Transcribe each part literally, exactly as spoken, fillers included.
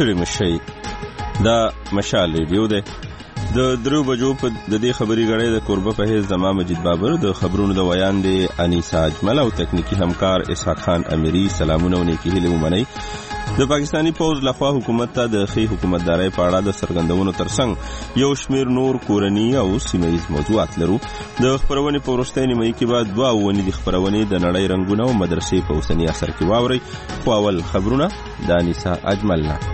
ستړي مشئ. دا مشال ریډیو دی. د درو بجو په د دې خبري غړې د کوربه په هیڅ زما مجید بابر، د خبرونو د ویان دی انیسا اجمل او تکنیکی همکار اسحاق خان امیری. سلامونه او نیکی هیله ومنئ. د پاکستانی پوز لخوا حکومت ته د خې حکومتدارۍ په اړه د څرګندونو ترڅنګ یو شمیر نور کورنی او سیمه‌ییز موضوعات لرو. د خبرونې په وروستۍ نیمایي کې به دوه ونې د خبرونې د نړۍ رنګونه او مدرسې په اوسني اثر کې واورئ. خو اول خبرونه د انیسا اجمل نه.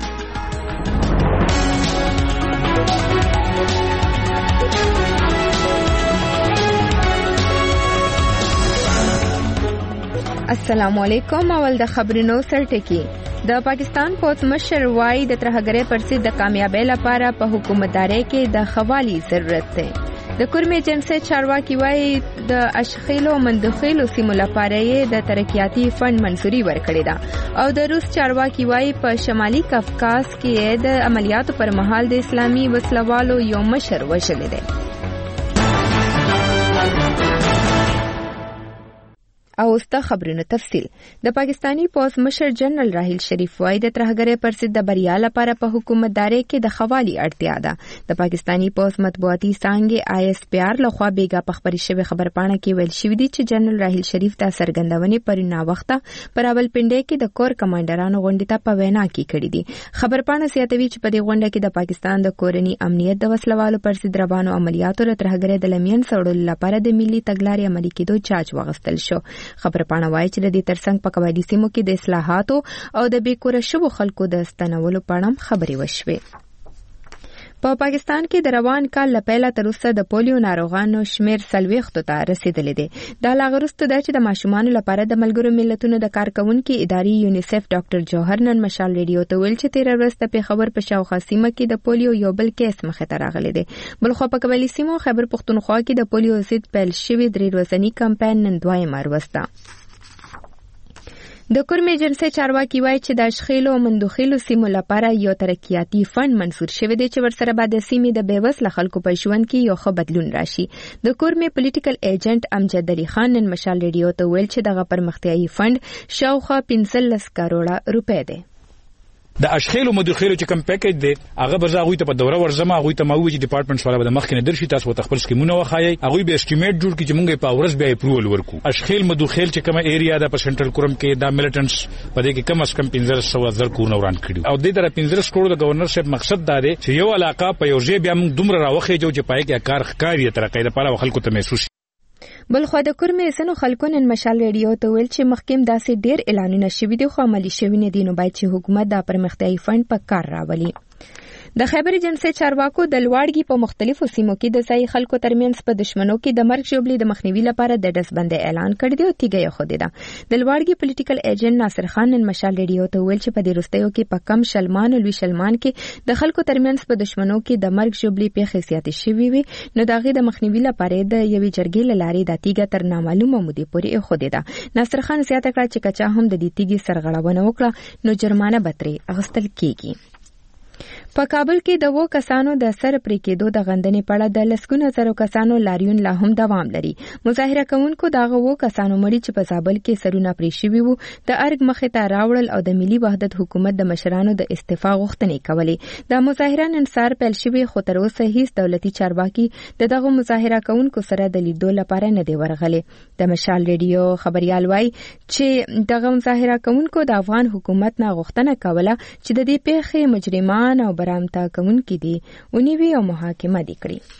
السلام علیکم. اول د خبرونو سرټکی. د پاکستان پوز مشر وای د ترهګرۍ پر ضد د کامیابی لپاره په حکومتدارۍ کې د خوالي ضرورت دی. د کورمې جنسي چارواکي وای د اشخیلو مندخیلو سیمو لپاره یې د ترقیاتي فند منظوري ورکړې ده او د روس چارواکي وای په شمالي کافکاز کې د عملیاتو پر مهال د اسلامي وسلوالو یو مشر وژل دی. او اوس خبرونه تفصیل. د پاکستانی پوز مشر جنرال راحیل شریف وای د ترهګرۍ پر ضد د بریا لپاره په حکومتدارۍ کې د خوالي اړتیا ده. د پاکستانی پوز مطبوعاتي څانګې آی اس پی آر لخوا بیګا په خبري شوی خبرپاڼه کې ویل شوی دی چې جنرال راحیل شریف ته سرګندونې پر نا وخته پر راولپنډي کې د کور کمانډرانو غونډې ته په وینا کې کړې دي. خبرپاڼه زیاتوي چې په دې غونډه کې د پاکستان د کورنی امنیت د وسلوالو پر ضد روانو عملیاتو له ترهګرۍ د لمین سوړلو لپاره د ملي تګلارې عملي کېدو چارج واغستل شو. خبرپاڼه وايي چې د دې ترڅنګ په قبایلي سیمو کې د اصلاحاتو او د بیکوره شوو خلکو د ستنولو په اړه خبرې وشوې. په پاکستان کې د روان کال له پیله تر اوسه د پولیو ناروغانو شمیر څلوېښتو ته رسیدلی دی. دا لا وروسته ده چې د ماشومانو لپاره د ملګرو ملتونو د کارکوونکي ادارې یونیسف ډاکټر جوهر نن مشال ریډیو ته ویل چې تېره ورځ د پېښور په شاوخوا سیمه کې د پولیو یو بل کیس مخې ته راغلی دی. بلخوا په قبایلي سیمو خیبر پښتونخوا کې د پولیو ضد پیل شوي درې ورځني کمپاین نن دویمه ورځ ده. د کورمې جنسي چارواکي وایي چې د اشخیلو او مندوخیلو سیمو لپاره یو ترقیاتي فند منظور شوی دی چې ورسره به د سیمې د بېوزله خلکو په ژوند کې یو ښه بدلون راشي. د کورمې پولیټیکل ایجنټ امجد علي خان نن مشال ریډیو ته ویل چې دغه پرمختیایي فند شاوخوا پنځلس کروړه روپۍ دی. د اشخیل او مدخیل چې کوم پیکیج دی هغه به زه غوي ته په دوره ورزما غوي ته مو چې ډپارټمنټ سره د مخکنه درشي تاسو ته خپل سکیمونه وخایي هغه به اسټیمیټ جوړ کړي چې مونږه په ورځ بیا اپروول ورکو. اشخیل مدخیل چې کومه ایریا د په سنټرل کورم کې د میلیټنټس په دې کې کم اس کم پنځه سوه زر کورونه وران کړي او د دې در پنځه کروڑ د گورنرشپ مقصد دا دی چې یو علاقه په یو ځای بیا موږ دومره راوخی چې پای کې کار ښکاری ترقې لپاره خلکو ته محسوس. بلخوا د کورمې سنو خلکو نن مشال ریډیو ته ویل چې مخکیم داسې ډیر اعلانونه شوي دي خو عملي شوي نه دي نو باید چې حکومت دا پرمختیایي فند په کار راولي. د خیبر جنسي چارواکو د لوړګي په مختلفو سیمو کې د ځای خلکو ترمنځ په دشمنو کې د مرګ ژوبلې د مخنیوي لپاره د ډزبندۍ اعلان کړی دی او تیږه یې خوده ده. د لوړګي پولیټیکل ایجنټ ناصر خان نن مشال ریډیو ته ویل چې په دې وروستیو کې په کم شلمان او لوی شلمان کې د خلکو ترمنځ په دشمنو کې د مرګ ژوبلې پیښې زیاتې شوې وي نو د هغې د مخنیوي لپاره د یوې جرګې له لارې د تیږه تر نامعلومه مودې پورې ایښودې ده. ناصر خان زیاته کړه چې که چا هم د دې تیږې سرغړونه وکړه نو جرمانه به ترې اخیستل کیږي. په کابل کې د وو کسانو د سر پرې کېدو د غندنې په اړه د لسګونو زرو کسانو لاریون لا هم دوام لري. مظاهره کوونکو دغه وو کسانو مړي چې په زابل کې سرونه پرې شوي وو د ارګ مخې ته راوړل او د ملي وحدت حکومت د مشرانو د استعفا غوښتنې کولې. د مظاهره نن سهار پیل شوي خو تر اوسه هیڅ دولتي چارواکي د دغه مظاهره کوونکو سره د لیدو لپاره نه دی ورغلی. د مشال ریډیو خبريال وایي چې دغه مظاهره کوونکو د افغان حکومت نه غوښتنه کوله چې د دې پیښې مجرمان او برامتا کوونکي دي ونیوي او محاکمه دي کړي.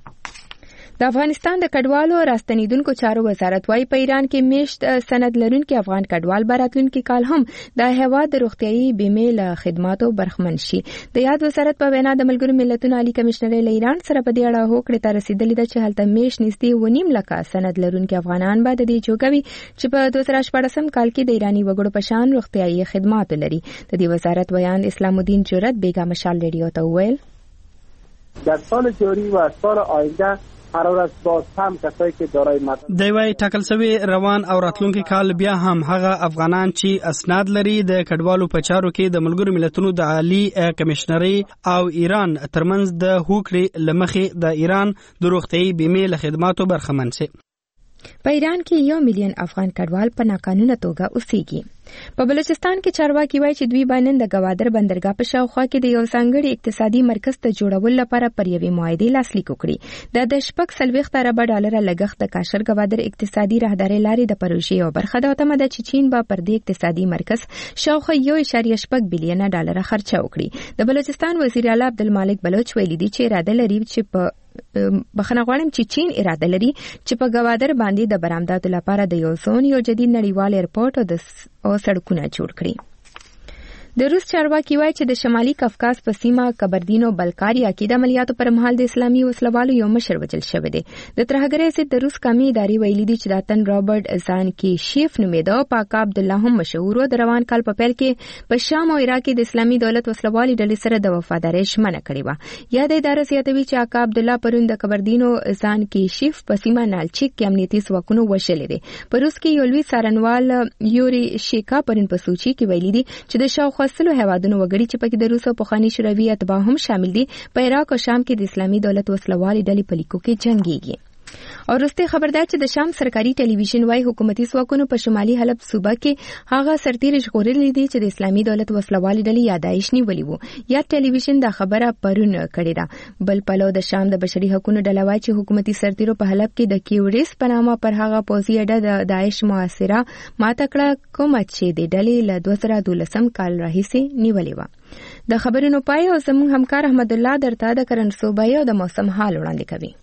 د افغانستان د کډوالو راستنیدونکو چارو وزارت وايي په ایران کې میشت سند لرونکي افغان کډوال به راتلونکي کال هم د هیواد د روغتیايي بیمې له خدماتو برخمن شي. د یاد وزارت په وینا د ملګرو ملتونو عالی کمشنرۍ له ایران سره په دې اړه هوکړې ته رسیدلې ده چې هلته میشت نږدې اوه نیم لکه سند لرونکي افغانان به د دې جوګوي چې په دوه زره شپاړسم کال کې د ایراني وګړو په شان روغتیايي خدمات لري. د دې وزارت بیان اسلام الدین جرأت بیگا مشال ریډیو ته وویل در سال جاری و سال آینده قرار است باز هم کسایی که دارای مدرک دی وای ټاکل شوی روان او راتلونکي کال بیا هم هغه افغانان چې اسناد لري د کډوالو په چارو کې د ملګرو ملتونو د عالی کمشنرۍ او ایران ترمنځ د هوکړې لمخې د ایران د روغتیايي بیمې له خدماتو برخمن شي. په ایران کې یو میلیون افغان کډوال په ناقانونه توګه اوسېږي. په بلوچستان کې چارواکي وایي چې دوی باندې د ګوادر بندرګاه په شاوخوا کې د یو ځانګړي اقتصادي مرکز ته جوړولو لپاره پر یوې معاهدې لاسلیک وکړي. دا د شپږ څلوېښت اربه ډالره لګښت د کاشر ګوادر اقتصادي راهدارۍ لارې د پروژې یوه برخه ده او تمه ده چې چین به پر دې اقتصادي مرکز شاوخوا یو اعشاریه شپږ بیلیونه ډالره خرچه وکړي. د بلوچستان وزیر اعلی عبدالمالک بلوچ ویلي دي چې اراده لري چې په بخښنه غواړم چې چین اراده لري چې په ګوادر باندې د برآمداتو لپاره د یو زون یو جدید نړیوال ایرپورټ او سړکونه جوړ کړي. د روس چارواکي وایي چې د شمالي کافکاز په سیمه کبردینو بلکاریا کې د عملیاتو پر مهال د اسلامي وسلوالو یو مشر وژل شوی دی. د ترهګرۍ ضد د روس قومي ادارې ویلي دي چې دا تن رابرټ زانکیشیف نومیده او پاک عبدالله هم مشهور و. د روان کال په پیل کې په شام او عراق کې د اسلامي دولت وسلوالي ډلې سره د وفادارۍ ژمنه کړې وه. یاد اداره زیاتوي چې آقا عبدالله پرون د کبردینو زانکیشیف په سیمه نالچیک کې امنیتي ځواکونو وژلی دی. په روس کې یو لوی څارنوال یوري شیکا پرون په سوچي کې ویلي دي چې د شاوخوا سلو هیوادونو وګړي چې پکې د روس او پخواني شوروي اتباع هم شامل دي په عراق او شام کې د اسلامي دولت وسلوالي ډلې په لیکو کې جنګيږي. او وروسته خبردار چې د شام سرکاري ټلویزیون وايي حکومتي ځواکونو په شمالي حلب صوبه کې هغه سرتیري ژغورلي دي چې د اسلامي دولت وسلوالي ډلې یادایش نیولې وو. یا ټلویزیون دا خبره پرون کړې ده. بل پلو د شام د بشري حقوقو ډله وايي چې حکومتي سرتیرو په حلب کې د کیوریس په نامه پر هغه پوځي اډه د داعش معاصره ماته کړه کومه چې د ډلې له دوه زره دولسم کال راهیسې نیولې وه. د خبرونو پای او زموږ همکار احمد الله درته د کرن صوبایي او د موسم حال وړاندې کوي.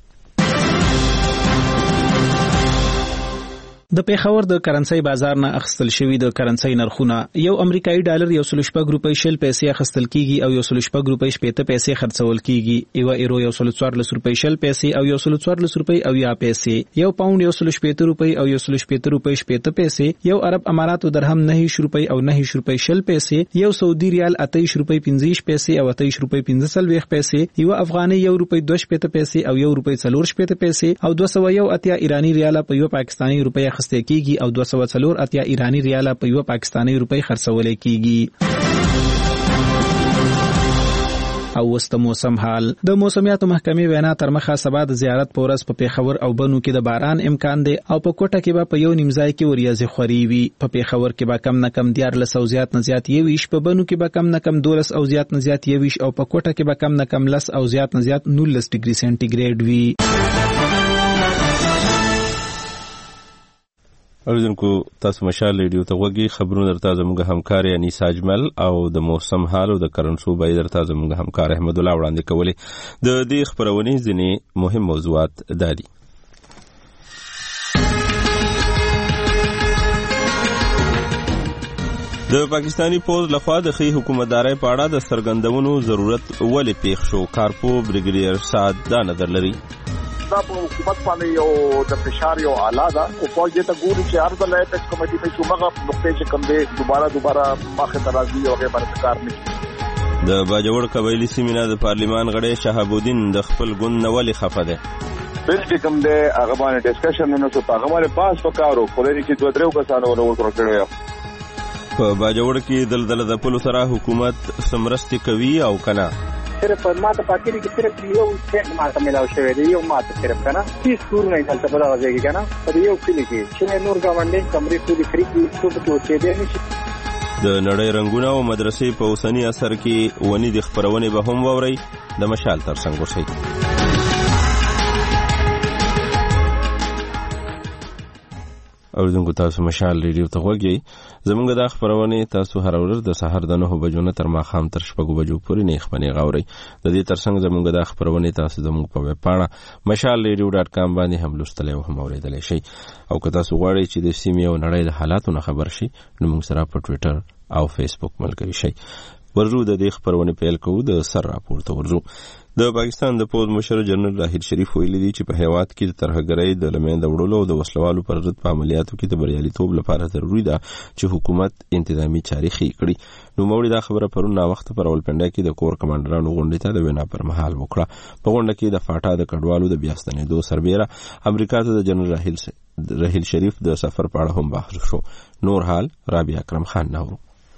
د پیښور د کرنسي بازار نه اخیستل شوی د کرنسي نرخونه یو امریکایي ډالر یو سل شپږ روپۍ شل پیسې اخیستل کیږي او یو سل شپږ روپۍ شپېته پیسې خرڅول کیږي. یو ایرو یو سل څوارلس روپۍ شل پیسې او یو سل څوارلس روپۍ او یا پیسې. یو پاوند یو سل شپېته روپۍ او یو سل شپېته روپۍ شپېته پیسې. یو عرب اماراتو درهم نه روپۍ او نه روپۍ شل پیسې. یو سعودي ریال اته روپۍ پنځه پیسې او اته روپۍ پنځه څلوېښت پیسې. یو افغاني یو روپۍ دوه شپېته پیسې او یو روپۍ څلور شپېته پیسې او دوه سوه یو اتیا ایرانی ریال په یو پاکستاني روپۍ اخیستل کیږي او دوه سوه څلور اتیا ایرانی ریال په یو پاکستاني روپۍ خرڅول کیږي. او وست موسم حال. د موسمیاتو محکمې وینا تر مخه سبا د زیارت پورس په پیښور او بنو کې د باران امکان دی او په کوټه کې به په یو نیمځای کې وریځې خوري وي. په پیښور کې به کم نه کم دیارلس او زیات نه زیات یویش، په بنو کې به کم نه کم دولس او زیات نه زیات یویش او په کوټه کې به کم نه کم لس او زیات نه زیات نولس ډیګري سنټیګریډ وي. اوریدونکو تاسو مشال ریډیو ته وګورئ. خبرونه درته زموږ همکار انیس اجمل او د موسم حال او د کرنسو بای درته زموږ همکار احمد الله وړاندې کولی. د دې خبرونې ځینې مهم موضوعات دادي. د پاکستانی پوز لخوا د خي حکومتداري په اړه د سرګندونو ضرورت ولې پیښ شو. کارپو بریګیډیر سعد دا نظر لري. دا په حکومت باندې یو د فشار یو اعلی ده او فوج ته ګوري چې هر ځل ایپکس کمیټي په شومغه نقطې چې کم دی دوباره دوباره ماخه ترازی او غیر برکار نشي. د باجوړ قبایلی سیمینار د پارلیمان غړی شهاب الدین د خپل ګوند نوالي خفه ده. بل چې کوم دی هغه باندې ډسکشن نه شو، هغه باندې پاس وکړو خوري چې دوه درو کسانو ورور کړو. په باجوړ کې دلدل د پلو سره حکومت سمرستي کوي او کنه. صرف ماته پاتې کې صرف یو څه ماته ملاو شوی دی، یو ماته صرف کنه هیڅ کور نه دلته په راځي کنه په یو کلی کې چې نور گاونډي کمرې ټول فری کې څه په اوسې دی نشي. د نړۍ رنگونه او مدرسې په اوسنی اثر کې ونی د خبرونه به هم ووري. د مشال تر څنګ وشي. اوریدونکو تاسو مشال ریډیو ته وګورئ. زمونږ د خبرونه تاسو هر ورځ د سحر د نهه بجو نه تر ماښام تر شپږ بجو پورې نه خبرونه غوړئ. د دې ترڅنګ زمونږ د خبرونه تاسو زموږ په ویب پاڼه مشال ریډیو ډاټ کام باندې هم لوستلی او هم اوریدلی شئ. او که تاسو غواړئ چې د سیمې او نړۍ د حالاتو نه خبر شئ نو موږ سره په ټویټر او فیسبوک ملګري شئ. ورزو د دې خبرونه پیل کوو. د سر راپور ته ورزو. د پاکستان د پوز مشر جنرال راحیل شریف ویلي دی چې په هیواد کې د ترهګرۍ د لمنځه وړلو او د وسلوالو پر ضد په عملیاتو کې د بریالیتوب لپاره ضروري ده چې حکومت انتظامی چاري خې کړي. نو موږ دا خبره پرون نا وخت پر اولپنډه کې د کور کمانډرانو غونډې ته د وینا پر مهال وکړه. په غونډه کې د فاټا د کډوالو د بیاستنېدو سربېره امریکا ته د جنرال راحیل راحیل شریف د سفر په اړه هم بحث شو. نور حال رابعه اکرم خان نو.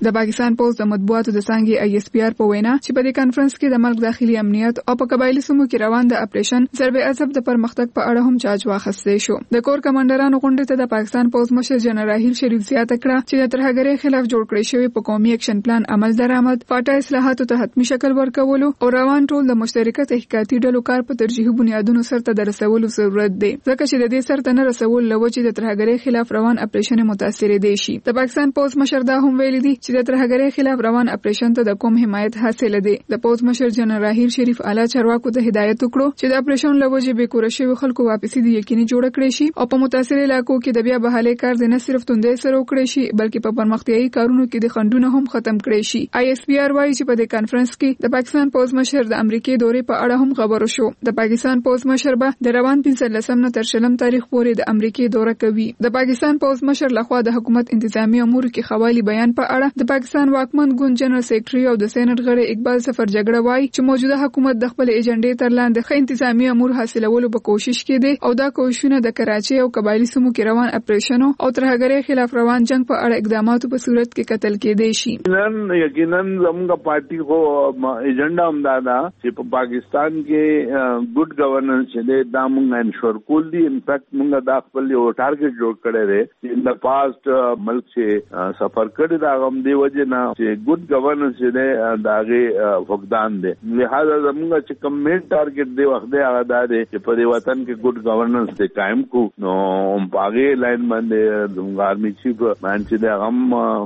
د پاکستان پوز د مطبوعاتو د څنګه آی اس پی آر په وینا چې په دې کانفرنس کې د ملک داخلي امنیت او په قبایلی سیمو کې روان د اپریشن ضرب عصب د پرمختګ په اړه هم چارج واخیستل شو. د کور کمانډرانو غونډې ته د پاکستان پوز مشر جنرال راحیل شریف زیاته کړه چې د ترهګرۍ خلاف جوړ کړی شوی په قومي اکشن پلان عمل درآمد، فاټا اصلاحاتو ته حتمی شکل ورکولو او روان ټول د مشترکه تحقیقاتي ډلو کار په ترجیحي بنیادونو سره د رسولو ضرورت دی، ځکه چې د دې سره نه رسول لوجې د ترهګرۍ خلاف روان اپریشن متاثر دي شي. د پاکستان پوز مشر دا هم ویلي دي چې د ترهګرۍ خلاف روان اپریشن ته د کوم حمایت حاصل دي. د پوز مشر جنرال راحیل شریف اعلی چارواکو ته هدایت وکړو چې د اپریشن لوجې به کور شوی خلکو واپسی دي یقیني جوړ کړي شي او په متاثر علاقو کې د بیا بحالي کار نه صرف توندې سره وکړي شي بلکې په پرمختیايي کارونو کې د خندونه هم ختم کړي شي. آی اس پی آر وايي چې په دې کانفرنس کې د پاکستان پوز مشر د امریکای دورې په اړه هم خبرو شو. د پاکستان پوز مشر به د روان پنځلسم نه تر شلم تاریخ پورې د امریکای دوره کوي. د پاکستان پوز مشر لخوا د حکومت انتظامی امور کې خوالي بیان په اړه د پاکستان واکمن ګوند جنرال سیکریټري او د سېنات غړي اقبال سفر جګړه وايي چې موجوده حکومت د خپل ایجنډې تر لاندې ښه انتظامی امور حاصلولو په کوشش کې دی او دا کوښښونه د کراچي او قبایلی سیمو کې روان اپریشن او ترهګرۍ خلاف روان جنگ په اړه اقداماتو په صورت کې قتل کېدی شي. نن یقینا زموږ پارټي کو ایجنډا هم دا ده چې په پاکستان کې ګډ گورننس چې دا موږ انشور کول دي. ان فیکٹ موږ دا خپل یو ټارګټ جوړ کړی دی چې ان د پاست ملک چې سفر کړی دا غم دی وجه نه چې ګډ گورننس چې دا غي فقدان دی. لہذا زموږ چې کوم مین ټارګټ دی وخت دی هغه دا دی چې په دې وطن کې ګډ گورننس ته قائم کو نو باغې لاین باندې زموږ آرمي چیف باندې دا غم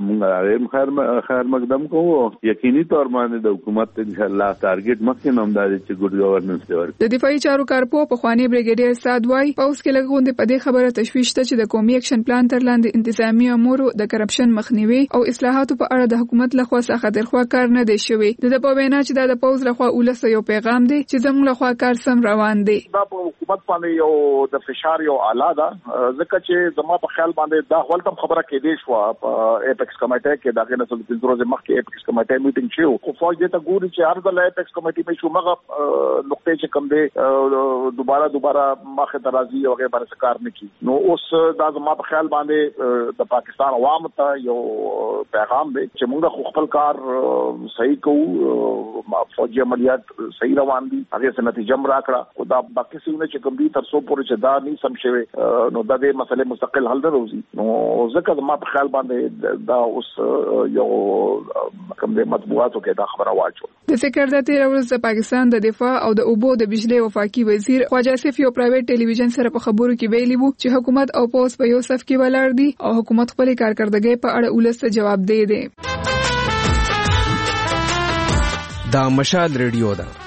موږ خیر خیر مقدم کوو. یقیني تور باندې د حکومت ان شاء الله ټارګټ مخکې نوم دی چې ګډ گورننس دی. د دفاعي چارو کارپو په خواني بریګیډیر سعد وايي پاوس کې لګوندې په دې خبره تشویش ته چې د قومي اکشن پلان تر لاندې انتظامی امور د کرپشن مخنیوي او اصلاحاتو په اړه د حکومت لخوا څخه درخوا کار نه دی شوی. د په وینا چې د پاوس لخوا ولس یو پیغام دی چې زموږ لخوا کار سم روان دی. دا په حکومت باندې یو د فشار یو اعلی ده ځکه چې زما په خیال باندې دا ولته خبره کې دی شو په اپیکس کمیټه کې دا غنه څه د ورځې مخکې اپیکس کمیټه میټینګ شو خو فوج دې ته ګوري چې هر ځل اپیکس کمیټه په شو مغه نقطې چې کم دی دوباره دوباره مخه درازي او هغه باندې کار نه کی. نو اوس دا زما په خیال باندې د پاکستان عوام ته یو پیغام دی چې موږ خپل کار صحیح کوو، فوجي عملیات صحیح روان دي، هغه څه نتیجه راکړه او دا باقي څه چې کوم دي تر څو پورې چې دا نه سم شوی نو دا د مسلې مستقل حل دروزي. نو ځکه ما په خیال باندې دا اوس یو کوم د مطبوعاتو کې دا خبره واچول. د سکرټری ورځ د پاکستان د دفاع او د اوبو د بجلی وفاقي وزیر خواجه سیف یو پرایویټ ټلویزیون سره په خبرو کې ویلي وو چې حکومت او پولیس په یو صف کې ولاړ دي او حکومت خپل کارکردګۍ په اړه ولست جواب دی دی. دا مشال ریډیو ده.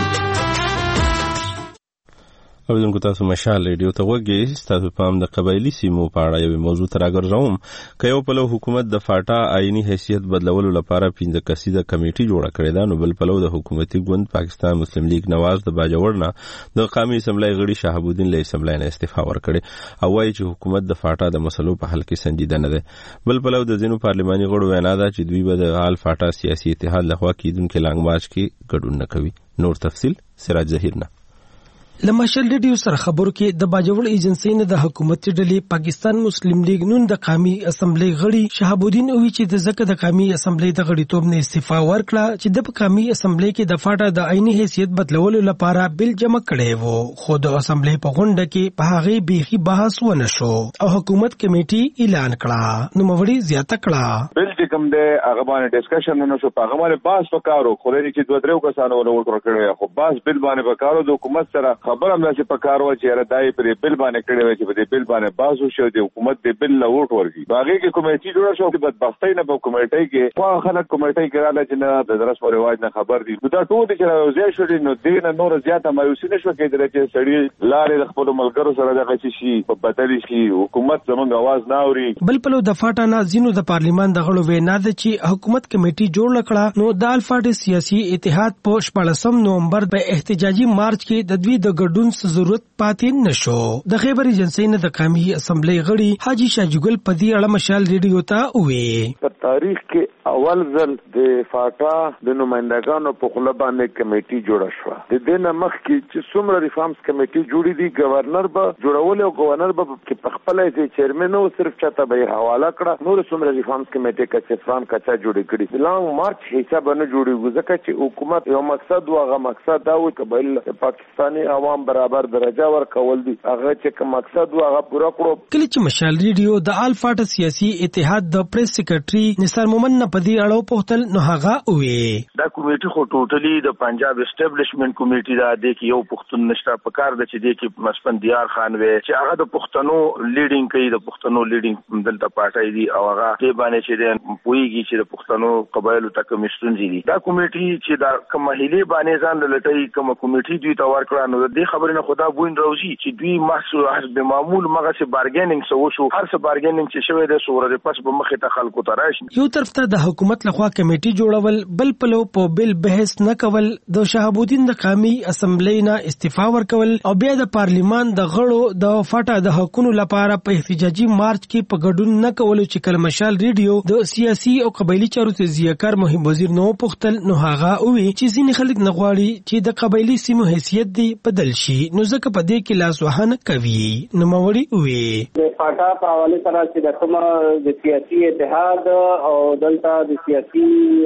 اوبدونکو تاسو مشال ریډیو ته وګورئ. تاسو پام د قبایلی سیمو په اړه یو موضوع تر راګرځوم. که یو پلو حکومت د فاټا آئینی حیثیت بدلولو لپاره پنځه کسیزه کمیټي جوړه کړې ده، نو بل پلو د حکومتي ګوند پاکستان مسلم لیگ نواز د باجوړ نه د قومي اسمبلی غړي شهاب الدین له اسمبلی نه استعفا ورکړې او وايي چې حکومت د فاټا د مسلو په حل کې سنجیده نه ده. بل پلو د ځینو پارلماني غړو وینا ده چې دوی به د حال فاټا سیاسي اتحاد لخوا کیدونکو لانګ مارچ کې ګډون نه کوي. نور تفصیل سراج ظهیر نه. لمشل ریډیو سره خبرو کې د باجوړ ایجنسی نه د حکومتي ډلې پاکستان مسلم لیگ نون د قومي اسمبلی غړي شهاب الدین اوی چې د زکه د قومي اسمبلی د غړیتوب نه استعفا ورکړه چې د قومي اسمبلی کې د فاټا د عیني حیثیت بدلولو لپاره بل جمع کړي وو، خو د اسمبلی په غونډه کې په هغه بیخي بحث ونه شو او حکومت کمیټي اعلان کړه نو موري زیاته کړه. بل چې کوم دی هغه باندې ډسکشن نه شو، په هغه باندې باس وکړو خو لري چې دوه درو کسانو ورور کړی خو باس بل باندې وکړو د حکومت سره خبر هم چې په کار و چې راځي پر بل باندې کړي وي چې په بل باندې باسو شو د حکومت د بل له ووټ ورګي باغې کې کمیټي جوړه شو. په بدبختۍ نه په کمیټي کې خو خلک کمیټي کړه چې نه د درس پر رواج نه خبر دي. دا ټول چې راوځي شو نو دین نور زیاته مایوسي نشو کېدل چې سړی لارې خپل ملګرو سره دغه شي په بدل شي حکومت زمونږ आवाज نه اوري. بل پلو د فاټا نه زینو د پارلیمان د غړو وینا ده چې حکومت کمیټي جوړ کړه نو د الفاټ سیاسي اتحاد په شپږم نومبر په احتجاجي مارچ کې د دوی د د ګډون ضرورت پاتې نشو. د خیبر ایجنسی نه د قومي اسمبلی غړي حاجی شاجګل په دې اړه مشال ریډیو ته وویل په تاریخ کې اول ځل د فاټا د نمائندګانو په خله باندې کمیټي جوړه شوه. د دې نه مخکې چې څومره ریفارمز کمیټي جوړې دي گورنر به جوړول او گورنر به کې په خپل ځای چیرمن او صرف چاته به حواله کړه. نور څومره ریفارمز کمیټي کا چفران کچا جوړې کړي لانګ مارچ حساب نه جوړي ځکه چې حکومت یو مقصد او هغه مقصد دا و چې بل پاکستاني عوام برابر درجه ورکول دي. هغه چې کوم مقصد او هغه پوره کړو. کله چې مشال ریډیو د الفاټا سیاسي اتحاد د پریس سیکریټري نثار مومن په دې اړه پوښتل نو هغه وې دا کمیټي خو ټوټلی د پنجاب اسټابلیشمنت کمیټي دا د یو پښتون نشته په کار د چې د کې مسپن دیار خان وې چې هغه د پښتنو لیډینګ کوي د پښتنو لیډینګ دلته پټای دي او هغه دې باندې چې د پویږي چې د پښتنو قبایلو ته کوم ستونزې دي. دا کمیټي چې دا کوم هلي باندې ځان لټي کوم کمیټي دوی ته ورکړه نو د خبرې نه خدا بوین راوځي چې دوی محصول حسب معمول مغه سي بارګینینګ سو شو هر څه بارګینینګ چې شوی د سورې پس په مخه ته خلکو ته راشي. یو طرف ته د حکومت لخوا کمیټي جوړول بل پلو په بل بحث نه کول د شهاب الدین د قومي اسمبلی نه استعفا ورکول او بیا د پارلیمان د غړو د فاټا د حقوقو لپاره په احتجاجي مارچ کې په ګډون نه کول چې کله مشال ریډیو د سیاسي او قبایلی چارو ته ځیکر مهم وزیر نو پختل نو هغه وی چې ځینې خلک نه غواړي چې د قبایلی سیمو حیثیت دی بدل شي نو ځکه په دې کې لاس وهنه کوي. نو موري وی د فاټا په حواله سره چې د کوم د سیاسي اتحاد او دلته د سیاسي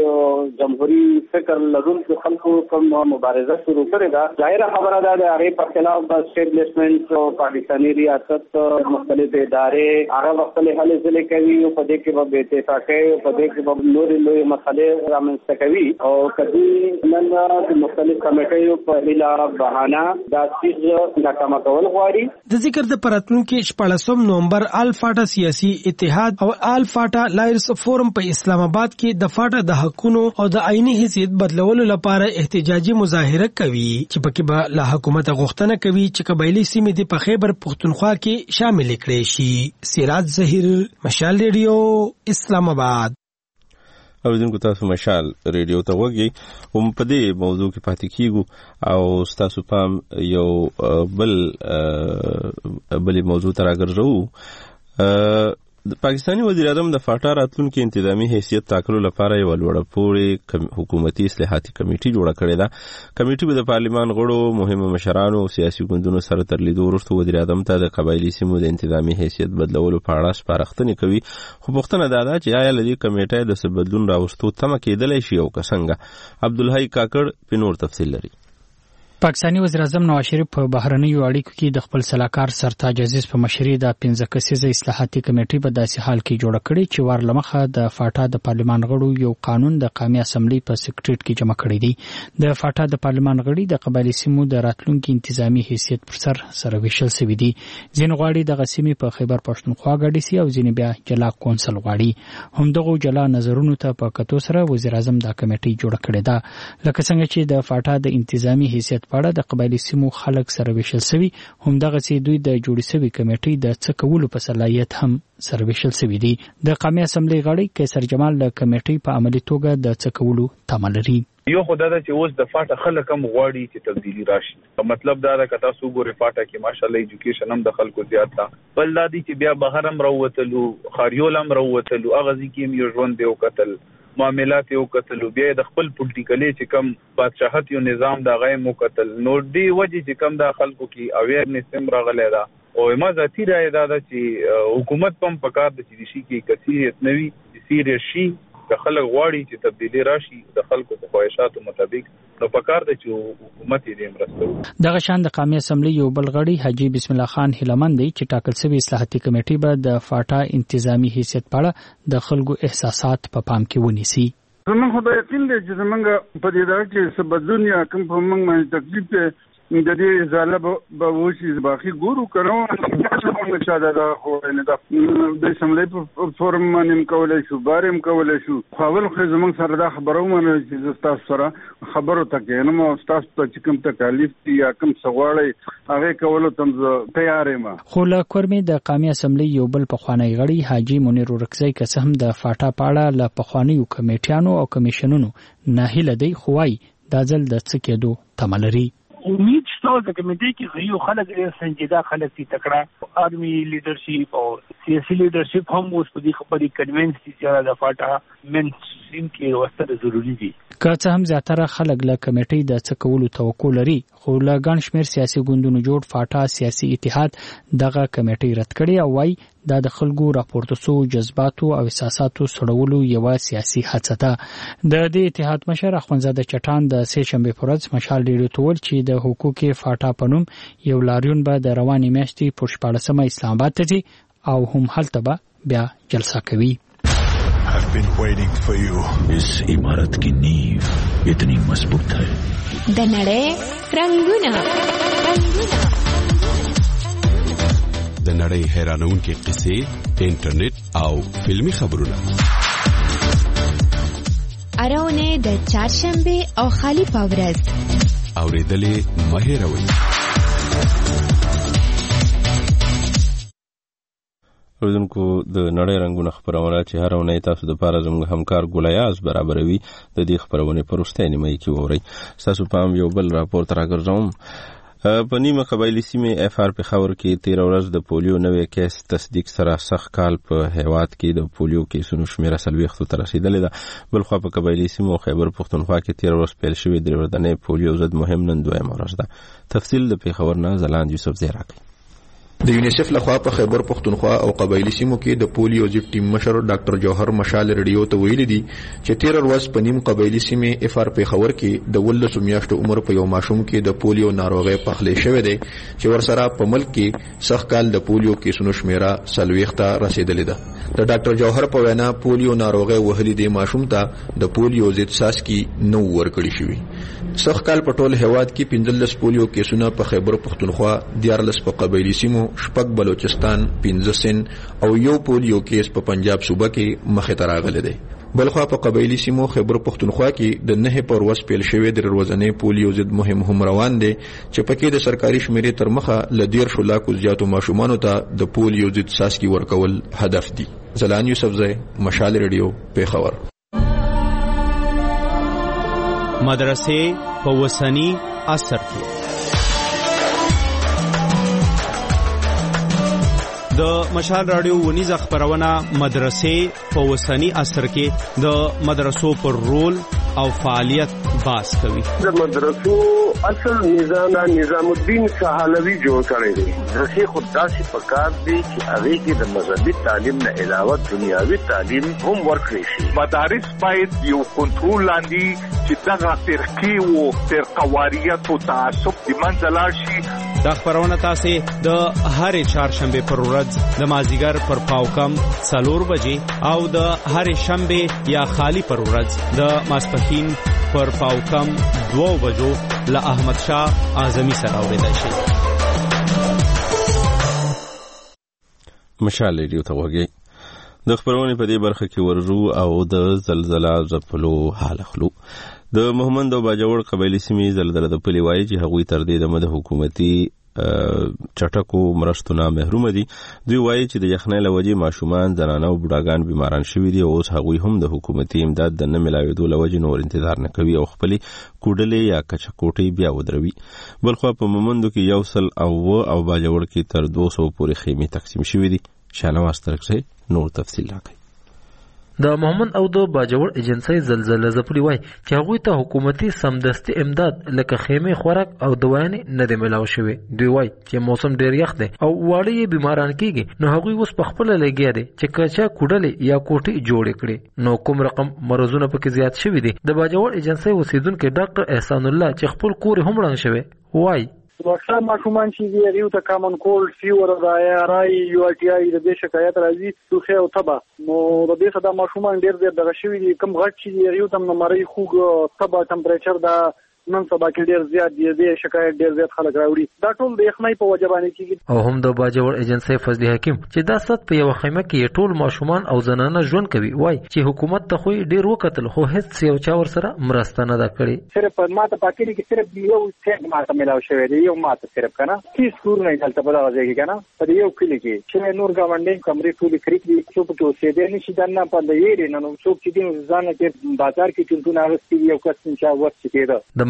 جمهوریت فکر لرونکو خلکو کوم مبارزه شروع کړې ده ظاهره خبره ده د هغه په خلاف د اسټابلیشمنت او پاکستاني ریاست مختلف ادارې هغه وختلې هلې ځلې کوي او په دې کې به اتفاقي او په دې کې به نورې لوی مسلې رامنځته کوي او کدي نن د مختلف کمیټو په هیله بهانه دا چیز ناکامه کول غواړي. د ذکر د پراتونکو شپږم نومبر الفاټا سیاسي اتحاد او الفاټا لایرز فورم په اسلام آباد کې د فاټا د حقونو او د عیني حیثیت بدلولو لپاره احتجاجي مظاهره کوي چې پکې به له حکومت غوښتنه کوي چې قبایلی سیمې د په خیبر پختونخوا کې شامل کړي شي. سراج ظهیر مشال ریډیو اسلام آباد. او دغه تاسو مشال ریډیو ته وګورئ هم په دې موضوع کې پاتې کیږو او تاسو پام یو بل بل موضوع تر راګرځو. د پاکستاني وزیر اعظم د فاټا راتلونکو انتظامی حیثیت ټاکلو لپاره یو لوړ پوړی حکومتي اصلاحاتي کمیټي جوړه کړې ده. کمیټي به د پارلیمان غړو مهمو مشرانو او سیاسي ګوندونو سره تر لیدو وروسته وزیر اعظم ته د قبایلی سیمو د انتظامی حیثیت بدلولو په اړه سپارښتنې کوي. خو پوښتنه دا ده چې آیا لدی کمیټه د څه بدلون راوستو تمه کېدلی شي او که څنګه. عبدالحی کاکړ په نور تفصیل لري. پاکستاني وزیر اعظم نواز شریف په بهرنیو اړیکو کې د خپل سلاکار سرتاج عزیز په مشرۍ د پنځه کسیزه اصلاحاتي کمیټې په داسې حال کې جوړه کړې چې وار لمخه د فاټا د پارلیمان غړو یو قانون د قومي اسمبلی په سیکریټریټ کې جمع کړی دی. د فاټا د پارلیمان غړي د قبایلی سیمو د راتلونکو انتظامی حیثیت پر سر سره ویشل شوی دي. ځینې غواړي د غسیمې په خیبر پښتونخوا غړي سي او ځینې بیا جلا کونسل غواړي. همدغه جلا نظرونو ته په کتو سره وزیر اعظم د کمیټې جوړه کړې ده. لکه څنګه چې د فاټا د انتظامی حیثیت په اړه د قبایلی سیمو خلک سره ویشل شوی همدغه سي دوی د جوړې شوی کمیټې د څه کولو په صلاحیت هم سره ویشل شوی دي. د قومي اسمبلی غړي قیصر جمال د کمیټې په عملی توګه د څه کولو تمه لري. یو خدای دا چې اوس د فاټا خلک هم غواړي چې تبدیلی راشي. مطلب دا ده کته سو ګوري فاټا کې ماشاءالله ایجوکیشن هم د خلکو زیات ده. بل دا دي چې بیا بهر هم راوتلو خاریول هم راوتلو اغازي کې یو ژوند دی او قتل معاملات یو قتل بیا د خپل پولیټیکلی چې کم بادشاہت یو نظام دا غي مو قتل نو دی وجه چې کم دا خلکو کې اویرنس هم راغلی دا او ما ذاتی رائے دا چې حکومت پم پکار د چي کې کثیریت نوي سیریس شي د خلک غواړي چې تبدیلی راشي د خلکو په خواهشاتو مطابق نو پکار د چې حکومت یې مرسته. دغه شان د قومي اسمبلی یو بل غړي حاجی بسم الله خان هلمند دی چې ټاکل شوی اصلاحاتي کمیټې به د فاټا انتظامی حیثیت په اړه د خلکو احساسات په پام کې ونیسي. زموږ خدای یقین دی چې زموږ په دې ډول کې څه بدلون یا کوم په موږ باندې تکلیف دی د دې ازاله به وشي باقي ګورو کړو څنګه چې دا خو نه د د سملې په فورم باندې کولای شو بارم کولای شو خپل خو زموږ سره دا خبرو مونږ چې تاسو سره خبرو تکې نو تاسو ته کوم تکلیف یا کوم سوالي هغه کولو تم تیار یم. خو له کورمې د قومي اسمبلی یو بل پخوانی غړي حاجی منیر ورکزی که څه هم د فاټا پاړه له پخوانیو کمیټیانو او کمیشنونو نه هله دی خوای د ځل د څه کېدو تمه لري. امید شته ټول د کمیټې کې یو خلک سنجیده خلک دي تکړه آرمي لیډرشپ او سیاسي لیډرشپ هم اوس په دې خبرې کنوینس دي چې د فاټا من سین کې وسته ضروری دي. که څه هم زیاتره خلک له کمیټې د څه کولو توقع لري خو له ګڼ شمېر سیاسي ګوندونو جوړ فاټا سیاسي اتحاد دغه کمیټې رد کړې او وايي دا د خلکو راپورته سو جذباتو او احساساتو سړولو یو سیاسي هڅه ده. د دې اتحاد مشر اخوندزاده چټان د سه شنبه پر ورځ مشال ډیرو تول چې د حقوق فاټا پنوم یو لاریون به د رواني میاشتې په شپاړسمه اسلام آباد ته ځي او هم هلته به بیا جلسه کوي. I've been waiting for you. इस इमारत की नींव इतनी मजबूत है. د نړۍ رنگونه رنگونه د نړۍ حیرانونکې قصې، انټرنیټ او فلمي خبرونه. اراونه د چهارشنبه او خالی پاورز اوریدلې مهیروي. اوریدونکو د نړۍ رنگونه خبرونه چې هر اونۍ تاسو د پاره زموږ همکار ګولیاز برابروي د دې خبرونه پر وروستۍ نیمه کې ووري. تاسو پام یو بل راپورټ راګرځوم. په نیمه قبایلی سیمه اف آر په خبر کې تیر ورځ د پولیو نوې کیس تصدیق سره سخت کال په هیواد کې د پولیو کیسونو شمیره سلويختو تر رسیدلې ده. بل خو په قبایلی سیمه خیبر پختونخوا کې تیر ورځ پیل شوې د وردنې پولیو ضد مهم نن دویم ورځ ده. تفصیل د پیښور نه زلاند یوسف زیراکی. د یونیسف لخوا په خیبر پختونخوا او قبایلی سیمو کې د پولیو ضد ټیم مشر ډاکټر جوهر مشال ریډیو ته ویلي دي چې تیر ورځ په نیم قبایلی سیمه اف آر په خبر کې د ولسو میاشتو عمر په یو ماشوم کې د پولیو ناروغي پخلې شوې ده چې ورسره په ملک کې سخت کال د پولیو کیسونو شمیره سلويخته رسیدلې ده. د ډاکټر جوهر په وینا پولیو ناروغي وهلي دي ماشوم ته د پولیو ضد ساسکی نو ورکړی شوی. سخت کال په ټول هیواد کې پنځلس پولیو کیسونه په خیبر پختونخوا، دیارلس په قبایلی سیمو، شپږ بلوچستان، پنځه سند او یو پولیو کیس په پنجاب صوبه کې مخه ته راغلی دی. بلخوا په قبایلی سیمو خیبر پختونخوا کې د نه پر ورځ پیل شوی د ورځنې پولیو ضد مهم هم روان دي چې پکې د سرکاري شمیرې تر مخه ل ډیر شو لاکو زیاتو ماشومان ته د پولیو ضد ساسکی ورکول هدف دي. زلان یوسف زئی، مشال ریډیو، پیښور. مدرسې په وسنی عصر کې د مشال رادیو ونیزه خبرونه مدرسې په وسنی عصر کې د مدرسو پر رول او فعالیت باس کوي. د مدرسو اصل نظام نظام الدین سهالوی جوړ کړی دی. درسي خداسي پکار دی چې هغه کې د مذهبي تعلیم نه علاوه دنیاوي تعلیم هم ورکړي شي. مدارس باید یو کنټرول لاندې چې دغه فرقي او فرقواریت او تعصب د منځ لاړ شي. دا خبرونه تاسو د هرې چهارشنبه پر ورځ د مازیګر پر پاوکم څلور بجې او د هرې شنبه یا خالی پر ورځ د ماسپښین پر پاوکم دو بجو له احمد شاه اعظمي سره اوریدای شي. مشال ریډیو ته وګورئ. د خبرونه په دې برخه کې ورزو او د زلزلہ زپلو حال خلو. د محمد او باجوړ قبایلی سیمې زلزلہ د پلی وایي چې هغوی تر دې د مده حکومتي چټکو مرستونه محروم دي. دوی وایي چې د یخنۍ له وجې ماشومان، زنانه او بوډاګان بیماران شوي دي او اوس هغوی هم د حکومتي امداد د نه ملاوېدو له وجې نور انتظار نه کوي او خپلې کوډلې یا کچکوټې بیا ودروي. بلخوا په مومندو کې یو سل او او باجوړ کې تر دوه سوه پورې خیمې تقسیم شوي دي. شاهنواز ترکزی نور تفصیل راکوي. د محمد او د باجوړ ایجنسی زلزلہ زپلی وای چې هغه ته حکومتي سمدستي امداد لکه خیمه خوراک او دوايانې نه دی ملاو شوی. دوی وای چې موسم ډیر یخ دی او واړې بیماران کیږي نو هغه اوس په خپل لګیا دي چې کچا کوډلې یا کوټي جوړ کړي. نو کوم رقم مرزونه پکې زیات شوی دي. د باجوړ ایجنسی اوسیدونکو ډاکټر احسان الله چې خپل کور هم رنګ شوی وای واکسن ماشومان چې دی یو ته کامن کولډ فیور راي راي یو ټي آی د دې شکایت راځي توخه او تبه. نو د دې څخه د ماشومان ډیر ډیر دغه شوی دي. کم غټ چې یو تم نه مری خوګ تبه ټمپریچر دا نن سبا کې ډیر زیات دی. دې شکایت ډیر زیات خلک راوړي. دا ټول د یخنۍ په وجه باندې کیږي. او هم د باجوړ ایجنسی فضلی حکیم چې دا ست په یو خیمه کې ټول ماشومان او زنانه ژوند کوي وای چې حکومت ته خو ډیر وکتل خو هیڅ یو چا ور سره مرسته نه دا کړی. صرف ماته پاکری کې صرف یو څنګه ماته ملاو شوی دی. یو ماته صرف کنه هیڅ کور نه دلته په دغه ځای کې کنه په یو کلی کې چې نور گاونډي کمرې ټول کریک دي څو په اوسې دي نشي دنه په دې نه نو څوک چې دین ځان کې بازار کې ټولونه راستي یو کس چې وڅ کېده. د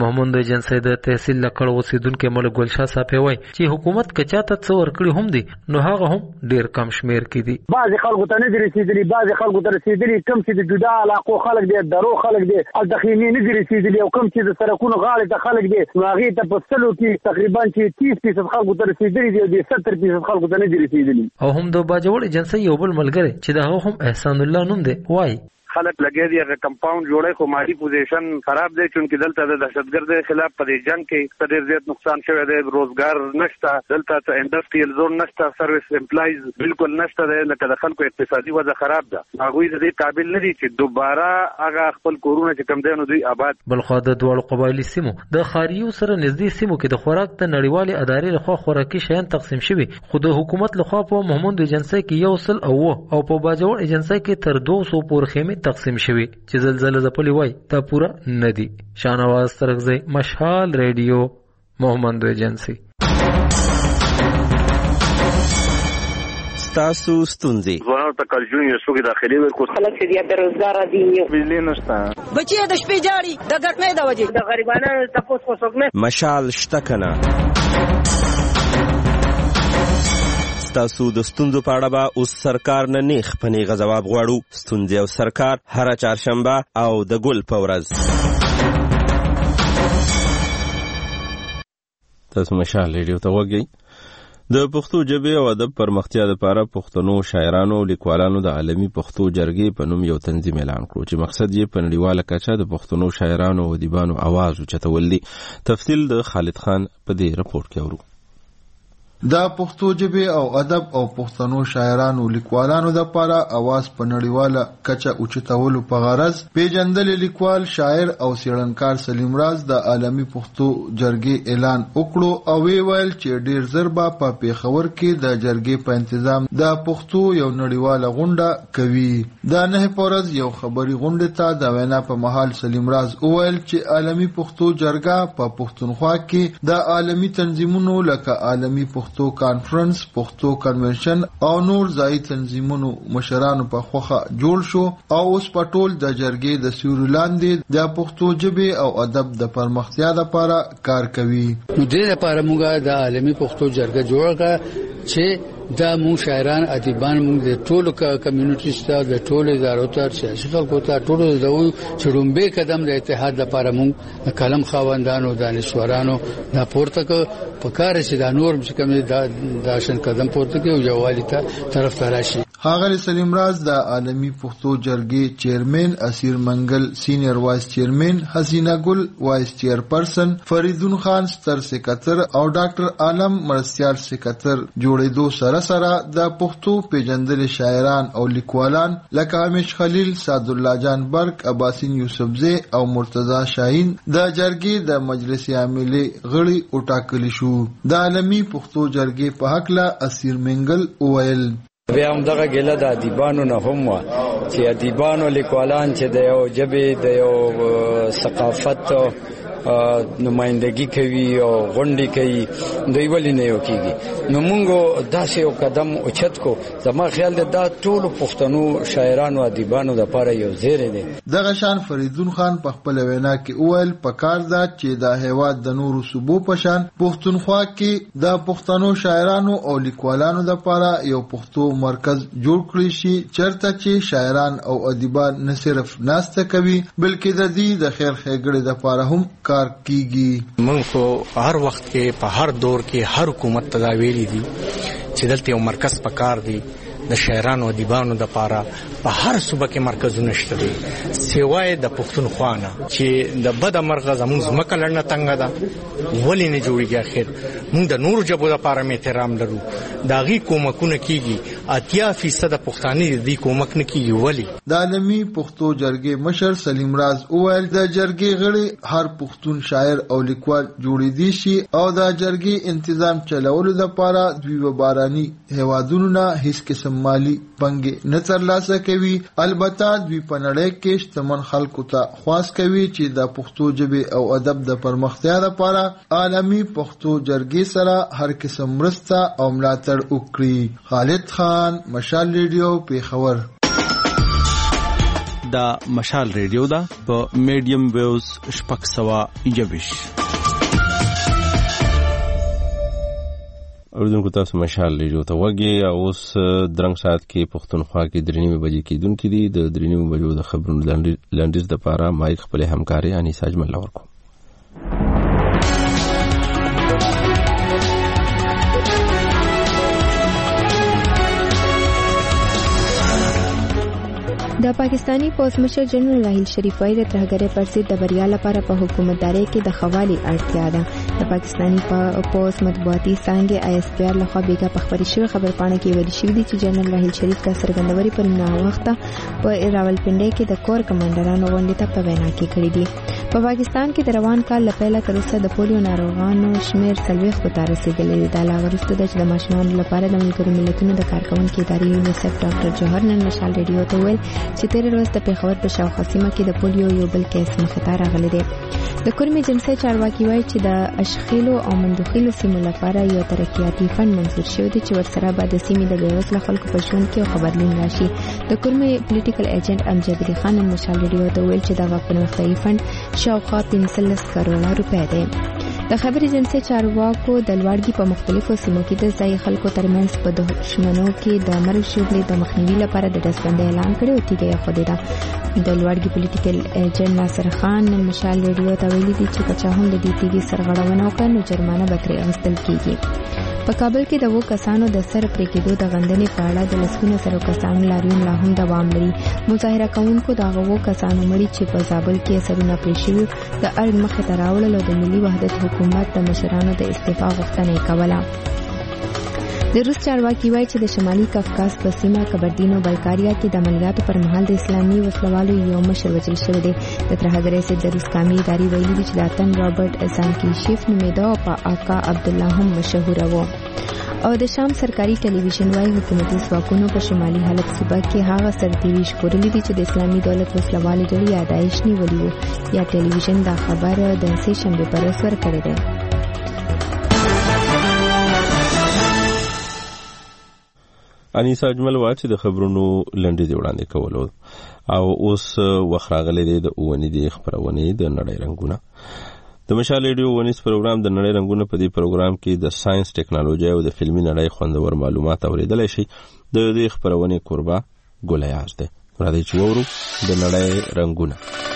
محمد ایجنسی د تحصیل لکړ اوسیدونکو ملک ګلشاه صاحب وایي چې حکومت کچاته څو ورکړي هم دي نو هغه هم ډیر کم شمیر کې دي. بعض خلکو ته نه رسیدلي، بعض خلکو ته رسیدلي، کم چې د جدا علاقو خلک دي، درو خلک دي، او د خیمې نه رسیدلي، او کم چې د سرکونو غاړې ته خلک دي نو هغه ته په سلو کې تقریبا چې تیس فیصد خلکو ته رسیدلي دي او د ستر فیصد خلکو ته نه رسیدلي. او هم د باجوړ ایجنسی یو بل ملګری چې د هغه هم احسان الله نوم دی وایي خلک لګي دي هغه کمپاوند جوړي خو مالی پوزیشن خراب دی چونکه دلته د دهشتګرد خلاف په جنگ کې ډېر زیات نقصان شوی دی، روزګار نشته، دلته ته انډستریال زون نشته، سرویس امپلایز بالکل نشته دی، لکه د خلکو اقتصادي وضع خراب ده. هغه دې قابل نه دي چې دوباره هغه خپل کورونه چې کم دي نو دوی آباد. بل خو د دوه قبایلی سیمو د خاریو سره نږدې سیمو کې د خوراک ته نړیوالې ادارې لخوا خوراکي شیان تقسیم شوي، خو د حکومت لخوا په محمد ایجنسی کې یو سل او او په باجوړ ایجنسی کې تر دوه سوه پورې خیمې تقسیم شوي چې زلزلہ ځپلي وای تا پورا ندی. شاهنواز ترغزی، مشال ریډیو، محمد ایجنسی. تاسو ستونزي ځوانانو ته کالجون یو څوک داخلي ورکو خلک چې بیا بیروزګار دي، بجلی نشته، بچي د شپې جاړي د ګټنې د وجې د غریبانو تاسو کو څوک نه مشال شته کنه. تاسو د ستونزو په اړه به اوس سرکار نه نیخ پنیغه ځواب غواړو. ستونزې او سرکار هره چهارشنبه او د ګل په ورځ. تاسو مشال ریډیو ته وګورئ. د پښتو ژبې او ادب پرمختیا لپاره پښتنو شاعرانو او لیکوالانو د عالمي پښتو جرګې په نوم یو تنظیم اعلان کړو چې مقصد یې په نړیواله کچه د پښتنو شاعرانو او ادیبانو आवाज اوچتول دي. تفصیل د خالد خان په دې رپورت کې اورو. دا پښتو ژبې او ادب او پښتنو شاعرانو لیکوالانو د لپاره اواز په نړیواله کچه اوچتولو په غرض پیژندل لیکوال شاعر او څېړنکار سلیم راز د عالمي پښتو جرګې اعلان وکړو او ویل چې ډیر زر به په پیښور کې د جرګې په تنظیم د پښتو یو نړیواله غونډه کوي. دا نه پورز یو خبري غونډه ته د وینا په محل سلیم راز ویل چې عالمي پښتو جرګه په پښتونخوا کې د عالمي تنظیمونو لکه عالمي پښتو کانفرنس، پښتو کنونشن او نور ځای تنظیمونو مشرانو په خوخه جوړ شو او اوس په ټول د جرګې د سیوري لاندې د پښتو ژبې او ادب د پرمختیا لپاره کار کوي. نو دې لپاره موږ د عالمي پښتو جرګه جوړ کړه چې دا مو شاعران ادیبان موږ د ټولو کمیونټي سره د ټولو ادارو ته سیاسي خلکو ته ټولو د چړومبې قدم د اتحاد لپاره موږ کلم خاوندانو دانشورانو دا پورته په کار چې دا نور چې کوم دا شن قدم پورته کوي او یووالي ته طرف ته راشي. ښاغلی سلیم راز د عالمي پښتو جرګې چیرمن، اسیر منګل سینیئر وایس چیرمن، حسینه ګل وایس چیرپرسن، فریدون خان ستر سکتر او ډاکټر عالم مرستیال سکتر جوړېدو سره سره د پښتو پیژندل شاعران او لیکوالان لکه همیش خلیل، سعد الله جان برق، عباسین یوسفزی او مرتضی شاهین د جرګې د مجلس عاملې غړي وټاکل شو. د عالمي پښتو جرګې په حق لا اسیر منګل وویل بیا هم دغه ګله د ادیبانو نه هم وه چې ادیبانو لیکوالان چې د یو ژبې د یو ثقافت نمائندگی کوي او غونډې کوي دوی ولې نه یو کېږي. نو موږ داسې یو قدم اوچت کو. زما خیال دی دا ټولو پښتنو شاعرانو ادیبانو دپاره یو زیری دی. دغه شان فریدون خان په خپله وینا کې وویل پکار ده چې د هېواد د نورو صوبو په شان پښتونخوا کې د پښتنو شاعرانو او لیکوالانو دپاره یو پښتو مرکز جوړ کړی شي چېرته چې شاعران او ادیبان نه صرف ناسته کوي بلکې د دې د خیر ښېګړې دپاره هم کار کیږي. موږ خو هر وخت کې په هر دور کې هر حکومت ته دا ویلي دي چې دلته یو مرکز پکار دی د شاعرانو او ادیبانو دپاره. په هر صوبه کې مرکزونه شته دي سوای د پښتونخوا نه چې د بده مرغه زموږ ځمکه لړنه تنګه ده ولې نه جوړېږي. اخر موږ د نورو ژبو دپاره هم احترام لرو، د هغې کومکونه کېږي، اتیا فیصده پښتانه د دې کومک نه کېږي. ولې؟ د عالمي پښتو جرګې مشر سلیم راز وویل د جرګې غړي هر پښتون شاعر او لیکوال جوړېدی شي او د جرګې انتظام چلولو دپاره دوی به باراني هېوادونو نه هیڅ قسم مالی پنګې نه ترلاسه کوي. البته دوی په نړۍ کې شتمن خلکو ته خواست کوي چې د پښتو ژبې او ادب د پرمختیا لپاره عالمي پښتو جرګې سره هر قسم مرسته او ملاتړ وکړي. خالد خان، مشال ریډیو، پیښور. دا مشال ریډیو دا په میډیم ویوز شپږ سوه یوویشت. اوریدونکو تاسو مشال ریډیو ته وګورئ. اوس درنګ ساعت کې پښتونخوا کې درې نیمې بجې کېدونکې دي. د درې نیمې بجو د خبرونو لنډیز دپاره مایک خپلې همکارې انیسا اجمل له ورکوم. د پاکستانی پوز مشر جنرال راحیل شریف وايي د ترهګرۍ پر ضد د بریا لپاره په حکومتدارۍ کې د خوالي اړتیا ده. د پاکستانی پوز مطبوعاتي څانګې آی اس پی آر لخوا بیګا په خبري شوی خبرپاڼه کې ویل شوی دی چې جنرال راحیل شریف کا سرګندوري پر نه وخته په راولپنډي کې د کور کمانډرانو غونډې ته په وینا کې کړې دي. په پاکستان کې د روان کال لپاره تر اوسه د پولیو ناروغانو شمیر څلوېښت ته رسیدلی دی. دا لا وروسته د ماشومانو لپاره د ملګرو ملتونو د کارکونکو ادارې یونیسف ډاکټر جوهر نن مشال ریډیو ته ویل چې تیر ورځ د پیښور په شاوخوا سیمه کې د پولیو یو بل کیس مخې ته راغلی دی. د کورمې جنسي چارواکي وایي چې د اشخیلو او مندوخیلو سیمو لپاره یو ترقیاتي فند منظور شوی دی چې ورسره به د سیمې د بېوزله خلکو په ژوند کې خبرلین راشي. د کورمې پولیټیکل ایجنټ امجد علي خان نن مشال ریډیو ته ویل چې دغه پرمختیایي فند شاوخوا پنځلس کروڑه روپۍ دی. د خبري جنسي چارواکو د لوړګي په مختلفو سیمو کې د ځای خلکو ترمنځ په دښمنو کې د مرګ ژوبلې د مخنیوي لپاره د ډسبندۍ اعلان کړی او تیږه یې خوده ده. د لوړګي پولیټیکل ایجنټ ناصر خان نن مشال ریډیو ته ویلي دي چې که چا هم د دې تیږې سرغړونه وکړه نو جرمانه به ترې اخیستل کیږي. په کابل کې د وو کسانو د سر پرې کېدو د غندنې په اړه د لسګونو سرو کسانو لاریون لا هم دوام لري. مظاهره کوونکو د هغو کسانو مړي چې په زابل کې سرونه پرې شوي د ارګ مخې ته راوړل او د ملي وحدت حکومت د مشرانو د استعفا غوښتنه یې کوله. د روس چارواکي وایي چې د شمالي کافکاز په سیمه کبردین او بلکاریا کې د عملیاتو پر مهال د اسلامي وسلوالو یو مشر وژل شوی دی. د ترهګرۍ ضد د روس قومي ادارې ویلي دي چې د اتن رابرټ زانکیشیف نومېده او په آقا عبدالله هم مشهوره و. او د شام سرکاري ټلویزیون وايي حکومتي ځواکونو په شمالي حلب صوبه کې هغه سرتیري ژغورلي دي چې د اسلامي دولت وسلوالې ډلې یا داعش نیولي وو. یا ټلویزیون دا خبره د سې شنبې پر ورځ ورکړې ده. انیسا اجمل وا چې د خبرونو لنډې دی وړاندې کولو او اوس وخت راغلی دی د اونۍ د خبرونې د نړۍ رنگونه. د مشال ریډیو ونیس پروګرام د نړۍ رنگونه په دې پروګرام کې د ساينس ټیکنالوژي او د فلمي نړۍ خوندور معلومات اوریدلای شي. د دې خبرونې قربا ګولیاز ده. راځي چې وورو د نړۍ رنگونه.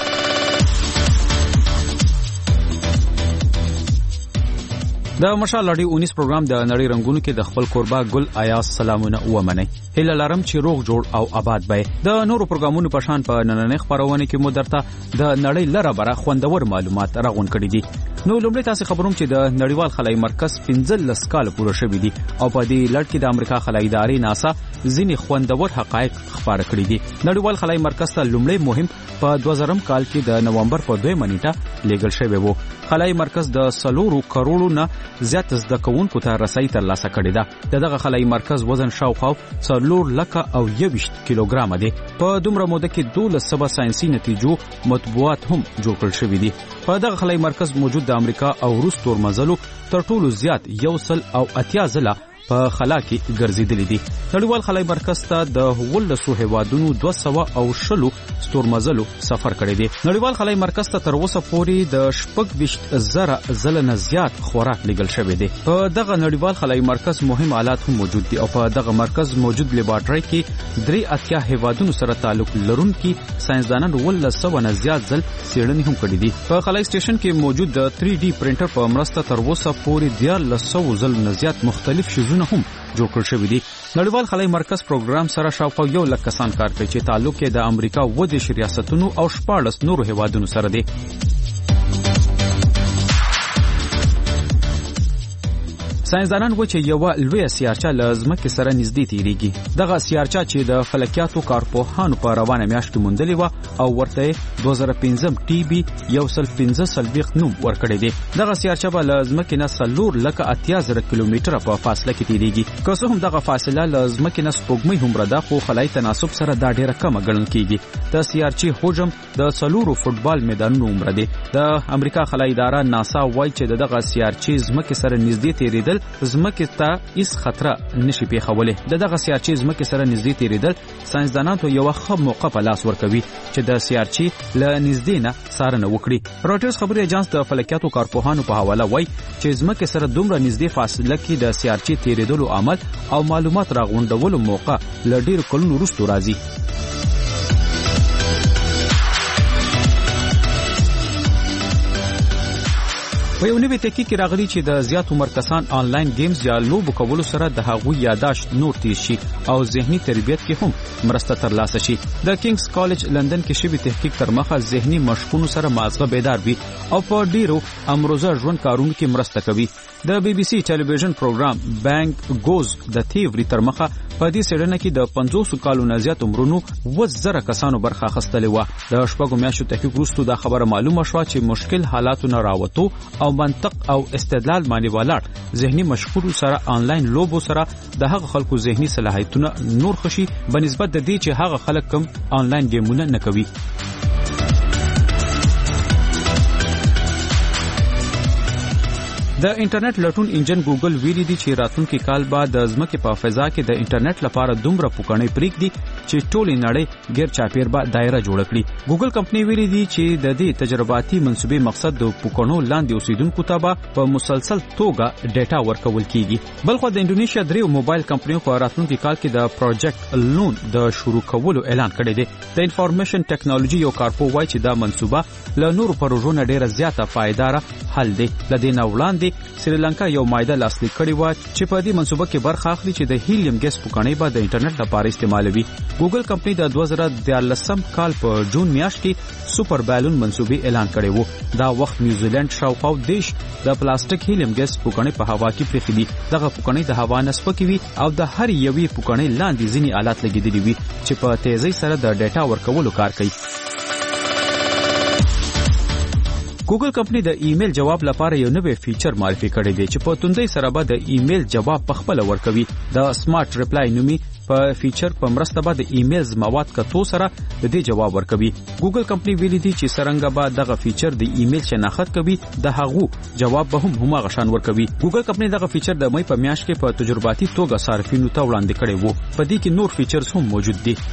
د مشال ریډیو ونیس پروګرام د نړۍ رنگونو کې د خپل قربا ګل آیاز سلامونه ومني. هله لرم چې روغ جوړ او آباد وي. د نورو پروګرامونو په شان په نننۍ خبرونه کې مو درته د نړۍ لره بره خوندور معلومات راغون کړي دي. نو لومړی تاسو خبروم چې د نړیوال خلای مرکز پنځلس کال پوره شوی دی او په دې لړ کې د امریکا خلای ادارې ناسا ځینې خوندور حقایق خبره کړي دي. نړیوال خلای مرکز ته لومړی مهم په دوه زره کال کې د نومبر په دویمه نیټه لیږل شوی وو. خلای مرکز د سلورو کروڑو نه زیات زده کوونکو ته رسۍ ترلاسه کړې ده. دغه خلای مرکز وزن شاوخوا څلور لکه او یوویشت کیلوګرام دی. په دومره موده کې دولس سبا ساينسي نتیجو مطبوعات هم جوړ کړل شوی دي. په دغه خلای مرکز موجود د امریکا او روس تورمزلو تر ټولو زیات یو سل او اتیا ځله په خلا کې ګرځیدلې دي. نړیوال خلای مرکز ته د ولسو هیوادونو دوه سوه او شلو ستورمزلو سفر کړی دی. نړیوال خلای مرکز ته تر اوسه پورې د شپږ ویشت زره ځله نه زیات خوراک لیږل شوی دی. په دغه نړیوال خلای مرکز مهم آلات هم موجود دي او په دغه مرکز موجود لیبارټري کې درې اتیا هیوادونو سره تعلق لرونکي ساينسدانان ولس سوه نه زیات ځل څېړنې هم کړې دي. په خلای سټیشن کې موجود د تھری ډي پرنټر په مرسته تر اوسه پورې دیارلس سوه ځله نه زیات مختلف شیزونه هم جوړ کړل شوی دي. نړیوال خلای مرکز پروګرام سره شاوخوا یو لک کسان کار کوي چې تعلق یې د امریکا و دیش ریاستونو او شپاړس نورو هیوادونو سره دی. ساينسدانان و چې یو لوی سیارچه لازمکه سره نږدې تیریږي. دغه سیارچه چې د فلکیاتو کارپوهانو په روانه میاشت کې موندلې و او ورته دوه زره پنځم ټي بي یو سل پنځه سلويخ نوم ورکړی دی. دغه سیارچه به لازمکه نه سلور لکه اتیا زره کیلومتره په فاصله کې تیریږي. که څه هم دغه فاصله لازمکه نه سپوږمۍ هم رده خو خلای تناسب سره دا ډیره کم ګڼل کیږي. د سیارچې حجم د سلورو فوټبال میدانونو عمر دی. د امریکا خلای اداره ناسا وایي چې دغه سیارچې زمکه سره نږدې تیریدل زمکه ته هیڅ خطر نشي پیښولې. د دغه سیارچې زمکه سره نږدې تیریدل ساينسدانانو ته یو ښه موقع په لاس ورکوي چې د سیارچې له نږدې نه څارنه وکړي. راټرز خبري اژانس د فلکیاتو کارپوهانو په حواله وایي چې زمکه سره دومره نږدې فاصله کې د سیارچې تیریدلو عمل او معلومات راغونډولو موقع له ډېرو کلونو وروسته راځي. په یو نوې تحقیق کې راغلي چې د زیات عمر کسان آنلاین گیمز یا لوبو کولو سره د هغوی یاداشت نور تیز شي او ذهني تربیت کې هم مرسته ترلاسه شي. د کینګز کالج لندن کې شوی تحقیق تر مخه ذهني مشقونو سره مازغه بیدار وي او په ډیرو امروزه ژوند کارونو کې مرسته کوي. د بي بي سي ټلویزیون پروګرام بانک گوز د تیوري تر مخه په دې سړنه کې د پنځوس کالو نه زیات عمرونو وزره کسانو برخه اخیستلې و. د شپږو میاشتو تحقیق وروسته دا خبره معلومه شوه چې مشکل حالاتو نه راوتو او منطق او استدلال باندې ولاړ ذهني مشغول سره آنلاین لوبو سره د هغه خلکو ذهني صلاحیتونه نور خشي بنسبت د دې چې هغه خلک کم آنلاین گیمونه نه کوي. د انټرنیټ لټون انجن ګوګل ویلي دی چې راتلونکي کال بعد د ځمکې په فضا کې د انټرنیټ لپاره دومره پوکڼې پریږدي چې ټولې نړۍ غیر چاپیر به دایره جوړ کړي. ګوګل کمپنی ویلي دی چې د دې تجرباتي منصوبې مقصد د پوکڼو لاندې اوسیدونکو ته به په مسلسل توګه ډیټا ورکول کیږي. بلخو د انډونیشیا دریو موبایل کمپنیو په راتلونکي کال کې د پروجیکټ لون د شروع کولو اعلان کړی دی. د انفارمیشن ټیکنالوژي یو کارپو وایي چې دا منصوبه له نورو پروژو نه ډیره زیاته پایدار حل دی. لدې نه وړاندې سریلانکا یو مایده لاسلیک کړی و چې په دې منصوبه کې برخه اخلي چې د هیلیم ګیس پوکڼې به د انټرنیټ لپاره استعمالوي. ګوګل کمپنی د دوه زره دیارلسم کال په جون میاشت کې سوپر بالون منصوبې اعلان کړی وو. دا وخت نیوزیلند شاوخوا دیش د پلاستیک هیلیم ګیس پوکڼې په هوا کې پرېښې دي. دغه پوکڼې د هوا نه سپکې وي او د هر یوې پوکڼې لاندې ځینې آلات لګېدلي وي چې په تیزۍ سره د ډیټا ورکولو کار کوي. ګوګل کمپنی د ایمیل جواب لپاره یو نوې فیچر معرفي کړی دی چې په توندۍ سره به د ایمیل جواب په خپل ورکوي. د سمارټ ریپلای نومي په فیچر په مرسته به د ایمیل مواد کتو سره د دې جواب ورکوي. ګوګل کمپنی ویلي دی چې څرنګه به دغه فیچر د ایمیل شناخت کوي د هغو جواب به هم هماغه شان ورکوي. ګوګل کمپنی دغه فیچر د مې په میاشت کې په تجرباتي توګه صارفینو ته وړاندې کړی وو. په دې کې نور فیچرز هم موجود دي.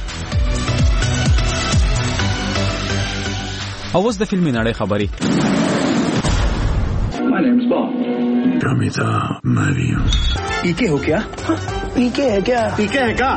اوس د فلمي نړۍ خبري. My name's Bond. Damita Mario. पीके हो क्या? पीके है क्या? पीके है क्या?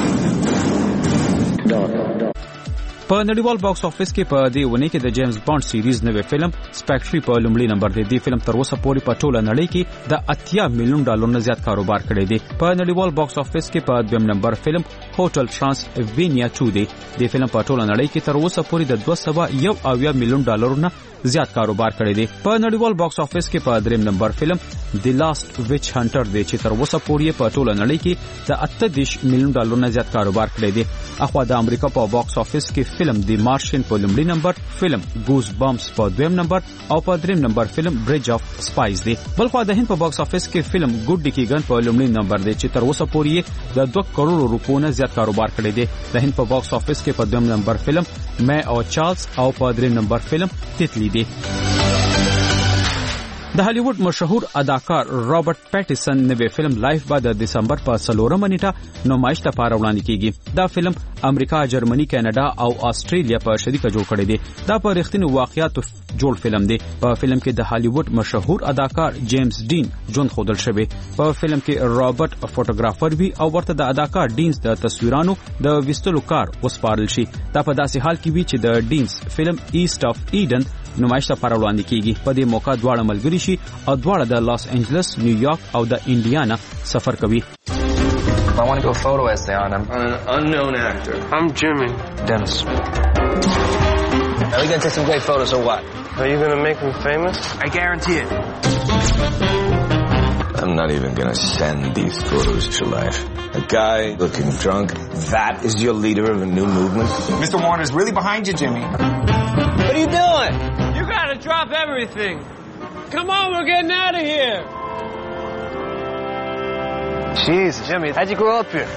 په نړیوال باکس افیس کې په دې ونه کې د جیمز بانډ سیریز نوې فلم سپیکټری په لومړي نمبر دی. دې فلم تر اوسه پورې په ټوله نړۍ کې د اتیا میلیون ډالر نه زیات کاروبار کړی دی. په نړیوال باکس افیس کې په دویم نمبر فلم هوټل ترانسوینیا ټو دی. دې فلم په ټوله نړۍ کې تر اوسه پورې د دوه سوه یو اویا میلیون ډالر نه زیات کاروبار کړی دی. په نړیوال باکس افیس کې په دریم نمبر فلم دی لاست ویچ هانټر دی چې تر اوسه پورې په ټوله نړۍ کې د اته دېرش میلیون ډالر نه زیات کاروبار کړی دی. اخوا د امریکا په باکس افیس کې فلم دی مارشن په لومړي نمبر، فلم ګوز بامپس په دویم نمبر او په دریم نمبر فلم برج اف سپایز دی. بلخو د هند په باکس افیس کې فلم ګډ ډیکیګن په لومړي نمبر دی چې تر اوسه پورې د دوه کروڑ روپو نه زیات کاروبار کړی دی. د هند په باکس افیس کې په دویم نمبر فلم مې او چارلز او په دریم نمبر فلم تتلی دی. د هالیوډ مشهور اداکار رابرټ پیټیسن نوې فلم لایف به د دسمبر په څلورمه نیټه نمایش لپاره وړاندې کیږي. دا فلم امریکا، جرمني، کاناډا او استرالیا په شریکه جوړ کړی دی. دا په رښتینو واقعیاتو جوړ فلم دی. په فلم کې د هالیوډ مشهور اداکار جیمز ډین ژوند ښودل شوی. په فلم کې رابرټ فوټوګرافر وي او ورته د اداکار ډینز د تصویرانو د ویستلو کار وسپارل شي. دا په داسې حال کې وي چې د ډینز فلم ایست اف ایډن نمایش لپاره وړاندې کیږي. په دې موقع دواړه ملګري شي او دواړه د لاس انجلس، نیویارک او د انډیانا سفر کوي. I want to do a photo essay on him. On an unknown actor. I'm Jimmy. Dennis. Are we going to take some great photos or what? Are you going to make me famous? I guarantee it. I'm not even going to send these photos to life. A guy looking drunk, that is your leader of a new movement? Mister Warner's really behind you, Jimmy. What are you doing? You got to drop everything. Come on, we're getting out of here. Jeez, Jimmy, how'd you grow up here?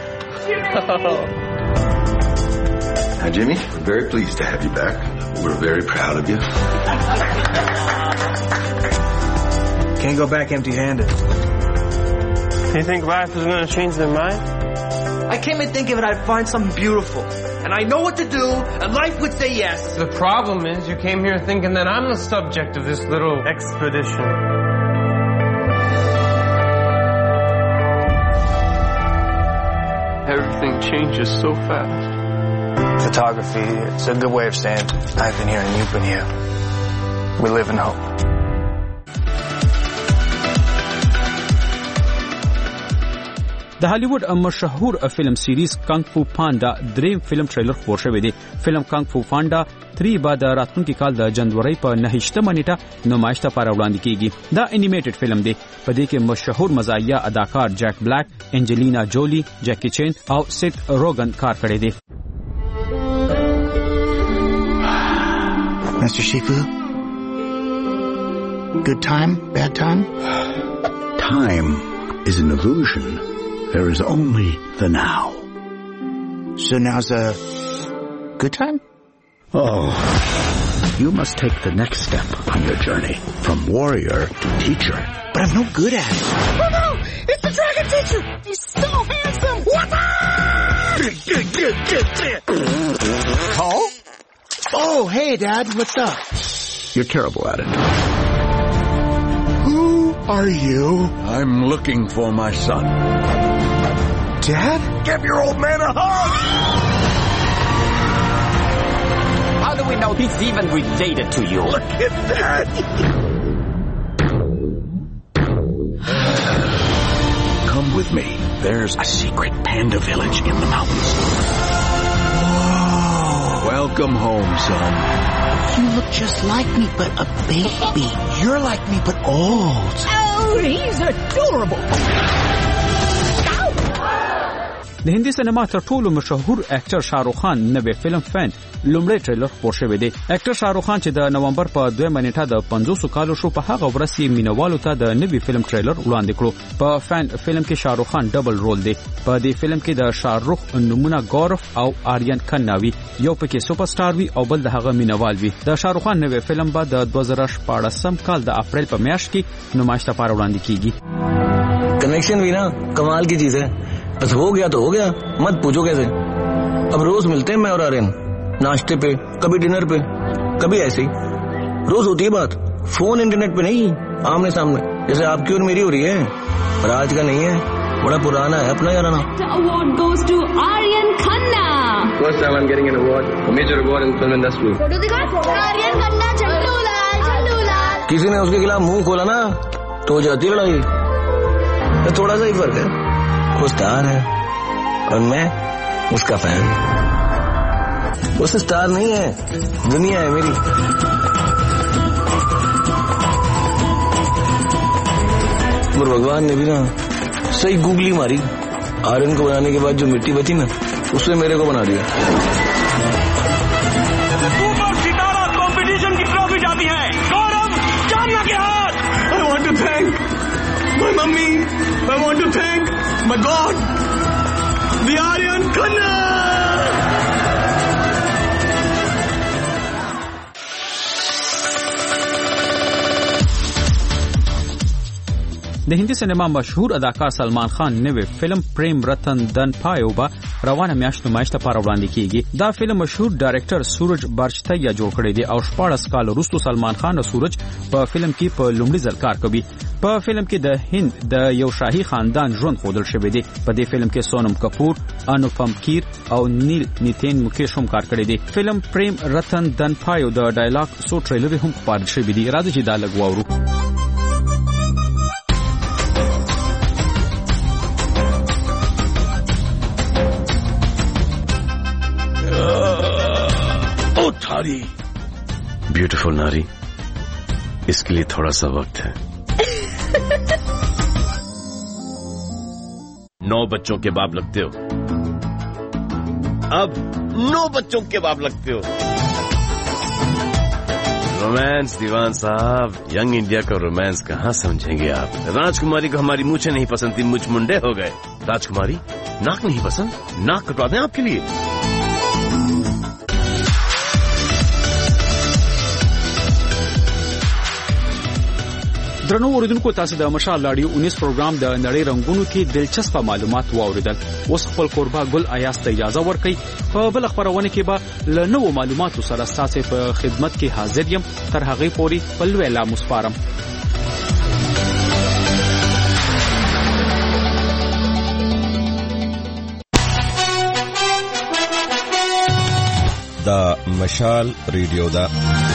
Hi, Jimmy. We're very pleased to have you back. We're very proud of you. Can't go back empty-handed. You think life is going to change their mind? I came in thinking that I'd find something beautiful, and I know what to do, and life would say yes. The problem is you came here thinking that I'm the subject of this little expedition. Everything changes so fast. Photography, it's a good way of saying I've been here and you've been here. We live in hope. د هالیوډ مشهور فلم سیریز کانګ فو پاندا دریم فلم ټریلر خبر شوی دی. فلم کانګ فو پاندا تری بعد راتلونکي کال د جنوري په نهمه نیټه نمایش ته پر وړاندې کیږي. دا انیمیټډ فلم دی. په دې کې مشهور مزاحیه اداکار جک بلیک، انجلینا جولی، جیکی چین او سیت روگن کار کړی دی. Mister Shifu, good time, bad time? Time is an illusion. There is only the now. So now's a good time? Oh, you must take the next step on your journey from warrior to teacher. But I'm no good at it. Oh no! It's the dragon teacher! He's so handsome! What? Call? Oh, hey, Dad. What's up? You're terrible at it. Who are you? I'm looking for my son. Dad? Give your old man a hug! How do we know he's even related to you? Look at that! Come with me. There's a secret panda village in the mountains. Whoa! Welcome home, son. You look just like me, but a baby. You're like me, but old. Oh, he's adorable. د هندي سینما تر ټولو مشهور اکټر شاهرخ خان نوې فلم فین لومړی ټریلر خبر شوی دی. اکټر شاهرخ خان چې د نومبر په دویمه نیټه د پنځوس کالو شو، په هغه ورځ یې مینوالو ته د نوې فلم ټریلر وړاندې کړو. په فین فلم کې شاهرخ خان ډبل رول دی. په دې فلم کې د شاهرخ نمونه ګورف او آریان کھنا وی، یو پکې سوپر سٹار وی او بل د هغه مینوال وی. د شاهرخ خان نوې فلم به د دوه زره شپاړسم کال د اپریل په میاشت کې نمایش ته وړاندې کیږي. Connection भी ना कमाल की चीज है. बस हो गया तो हो गया, मत पूछो कैसे. अब रोज मिलते हैं मैं और आर्यन, नाश्ते पे, कभी डिनर पे, कभी ऐसे ही. रोज होती है बात, फोन इंटरनेट पे नहीं, आमने सामने, जैसे आपकी और मेरी हो रही है. पर आज का नहीं है, बड़ा पुराना है अपना याराना. The award goes to Aryan Khanna. First time I'm getting an award, a major award in film industry. Photo दिखा. आर्यन खन्ना झंडू लाल, झंडू लाल. किसी ने उसके खिलाफ मुंह खोला ना तो हो जाती है लड़ाई. तो थोड़ा सा ही फर्क है, वो स्टार है और मैं उसका फैन. वो स्टार नहीं है, दुनिया है मेरी. और भगवान ने भी ना सही गूगली मारी. आर्यन को बनाने के बाद जो मिट्टी बची ना, उससे मेरे को बना दिया. ऊपर सितारा कंपटीशन की ट्रॉफी जाती है गौरव जानिया के हाथ. I want to thank my mummy. I want to thank my God, the Aryan Khanna. د هندي سینما مشهور اداکار سلمان خان نوې فلم پریم رتن دن پایو با روانه میاشت نمایش ته پر وړاندې کیږي. دا فلم مشهور ډایرکټر سورج بارچتیا جوړ کړی دی او شپږ کال وروسته سلمان خان او سورج په فلم کې په لومړي ځل کار کوي. په فلم کې د هند د یو شاهي خاندان ژوند ښودل شوی دی. په دې فلم کې سونم کپور، انوپم کیر او نیل نیتین مکیش هم کار کړی دی. فلم پریم رتن دن پایو د ډایلاګ سو ټریلر هم خبر شوی دی. راځي چې دا لږ واورو. थारी ब्यूटीफुल नारी, इसके लिए थोड़ा सा वक्त है. नौ बच्चों के बाप लगते हो, अब नौ बच्चों के बाप लगते हो. रोमांस दीवान साहब, यंग इंडिया का रोमांस कहाँ समझेंगे आप. राजकुमारी को हमारी मूछें नहीं पसंद थी, मुझ मुंडे हो गए. राजकुमारी नाक नहीं पसंद, नाक कटवा दें आपके लिए. درنو اوریدونکو تاسو د مشال رادیو انیس پروګرام د نړۍ رنگونو کې دلچسپ معلومات واوریدل. اوس خپل قربا ګل ایاس ته اجازه ورکړئ. په بل خبرونه کې به له نوو معلوماتو سره تاسو په خدمت کې حاضر یم. تر هغه پورې په لوی لا مسپارم. دا مشال ریډیو دا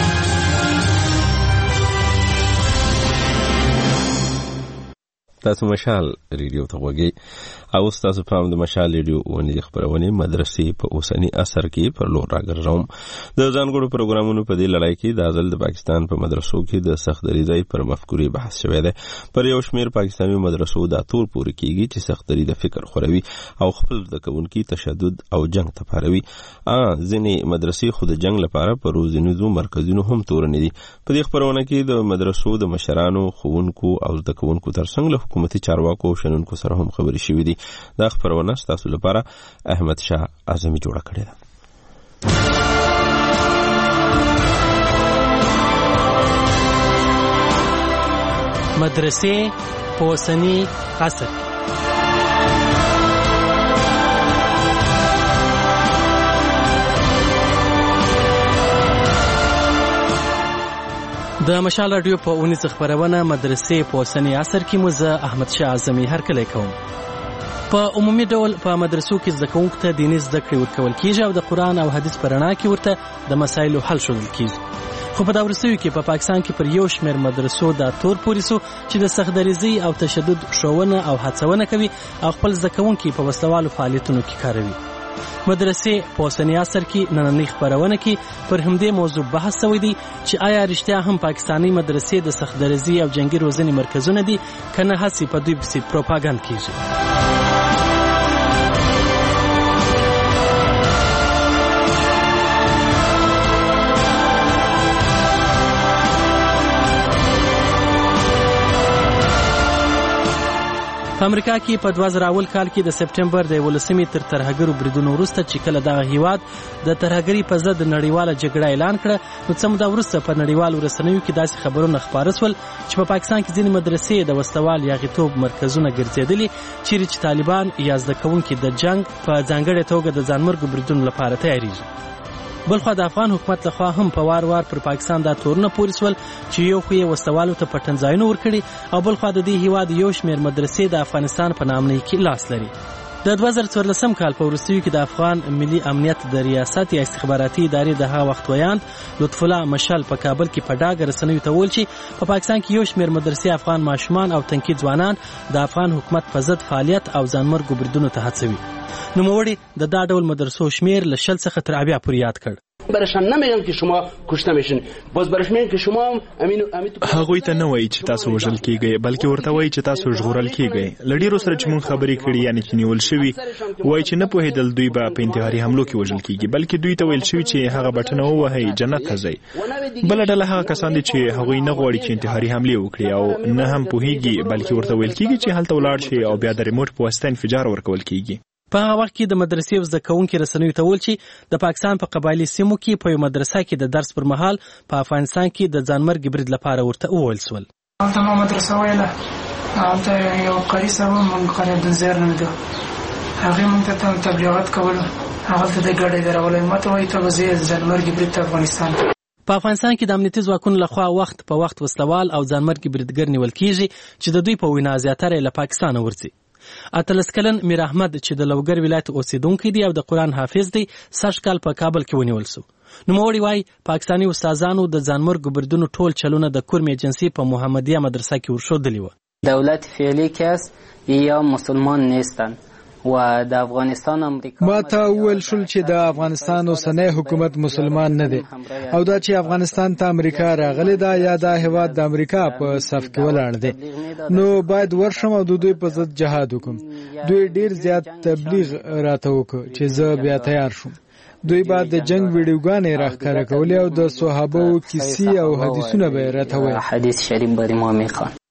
تاسو مشال ریډیو ته وګورئ او تاسو په د مشال ریډیو ونې خبرونه مدرسې په اوسنی اثر کې پر لور راګرځوم. د ځانګړو پروګرامونو په دې لړۍ کې د ازل د پاکستان په مدرسو کې د سختدریزۍ پر مفکورې بحث شوی دی. پر یو شمېر پاکستاني مدرسو دا تور پورې کیږي چې سختدري د فکر خوروي او خپل د کوونکی تشدد او جنگ ته پاروي. ا ځینې مدرسې خود جنگ لپاره په روزنیزو مرکزونو هم تورنې دي. په دې خبرونه کې د مدرسو د مشرانو، ښوونکو او د کوونکو ترڅنګ له حکومتي چارواکو او شنونکو سره هم خبرې شوې دي. دا خبرونه تاسو لپاره احمد شاه اعظمي جوړه کړې ده. مدرسې په اوسني عصر د مشال رادیو په اونیز خبرونه مدرسې په اوسني عصر کې مو زه احمد شاه اعظمي هرکلی کوم. په عمومي ډول په مدرسو کې زده کوونکو ته دیني زده کړې ورکول کیږي او د قرآن او حدیث په رڼا کې ورته د مسایلو حل ښودل کیږي. خو په دا وروستیو کې په پا پاکستان کې پر یو شمېر مدرسو دا تور پورې سو چې د سختدریزۍ او تشدد ښوونه او هڅونه کوي او خپل زده کوونکي په وسلوالو فعالیتونو کې کاروي. مدرسې په اوسني عصر کې نننۍ خبرونه کې پر همدې موضوع بحث شوی دی چې آیا رښتیا هم پاکستاني مدرسې د سختدریزۍ او جنگي روزنې مرکزونه دي که نه هسې په دوی پسې پروپاګند کیږي. په امریکا کې په دوه زره اول کال کې د سپټمبر د یولسمې تر ترهګرو بریدونو وروسته چې کله دغه هیواد د ترهګرۍ په ضد نړیواله جګړه اعلان کړه، نو څه موده وروسته په نړیوالو رسنیو کې داسې خبرونه خپاره سول چې په پاکستان کې ځینې مدرسې د وسلوال یاغیتوب مرکزونه ګرځېدلي چیرې چې طالبان یا زده کوونکي د جنګ په ځانګړې توګه د ځانمرګو بریدونو لپاره تیاریږي. بلخوا د افغان حکومت لخوا هم په وار وار پر پاکستان دا تورونه پورې سول چې یو خو یې وسلوالو ته پټنځایونه ورکړي او بلخوا د دې هیواد یو شمېر مدرسې د افغانستان په نامنۍ کې لاس لري. د دوه زره څوارلسم کال په وروستیو کې د افغان ملي امنیت د ریاست یا استخباراتي ادارې د هغه وخت ویاند لطف الله مشال په کابل کې په ډاګه رسنیو ته وویل چې په پاکستان کې یو شمېر مدرسې افغان ماشومان او تنکي ځوانان د افغان حکومت په ضد فعالیت او ځانمرګو بریدونو ته هڅوي. نوموړي د دا ډول مدرسو شمېر له شل څخه تر اویا پورې یاد کړ. برشان نمیگم که شما کشته میشین، باز برش میگن که شما امین امین هغوی ته نه وایي چې تاسو وژل کیږئ، بلکې ورته وایي چې تاسو ژغورل کیږئ. له ډیرو سره چې مونږ خبرې کړي یعنی چې نیول شوي وایي چې نه پوهېدل دوی به په انتحاري حملو کې وژل کیږي، بلکې دوی ته ویل شوي چې هغه بټنه ووهئ جنت ته ځئ. بله ډله هغه کسان دي چې هغوی نه غواړي چې انتحاري حملې وکړي او نه هم پوهېږي، بلکې ورته ویل کیږي چې هلته ولاړ شي او بیا د ریموټ په واسطه انفجار ورکول کیږي. په هغه وخت کې د مدرسې زده کوونکي رسنیو ته ویل چې د پاکستان په قبایلي سیمو کې په یو مدرسه کې د درس پر مهال په افغانستان کې د ځانمرګ برید لپاره ورته وویل سول. هلته ما مدرسه ویله، هلته یو قاري صاحب موږ قریب د زیر نومیده، هغې موږ ته تبلیغات کولو، هغلته د ګاډۍ درولو، ما ته وایي ته به ځې ځانمرګي برید ته افغانستان ته. په افغانستان کې د امنیتي ځواکونو لخوا وخت په وخت وسلوال او ځانمرګي بریدګر نیول کیږي چې د دوی په وینا زیاتره له پاکستانه ورځي. اتلس کلن میر احمد چې د لوګر ولایت اوسیدونکی دی او د قرآن حافظ دی، سږ کال په کابل کې ونیول سو. نوموړي وایي پاکستاني استادانو د ځانمرګو بریدونو ټول چلونه د کورم ایجنسی په محمدیه مدرسه کې ورښودلي وه. دولت فعلی که است یا مسلمان نیستند و د افغانستان امریکا ما ته ویل شول چې د افغانستان اوسنی حکومت مسلمان نه دی او دا چې افغانستان ته امریکا راغلی دا یا دا هیواد د امریکا په صف کې ولاړ دی، نو باید ورشم او د دوی په ضد جهاد وکم. دوی ډیر زیات تبلیغ راته وکړ چې زه بیا تیار شوم. دوی بعد د جنگ ویډیوګانې راښکاره کولې او د صحابو کیسې او حدیثونه به راته ویل. حدیث شریف بر ما میخوان.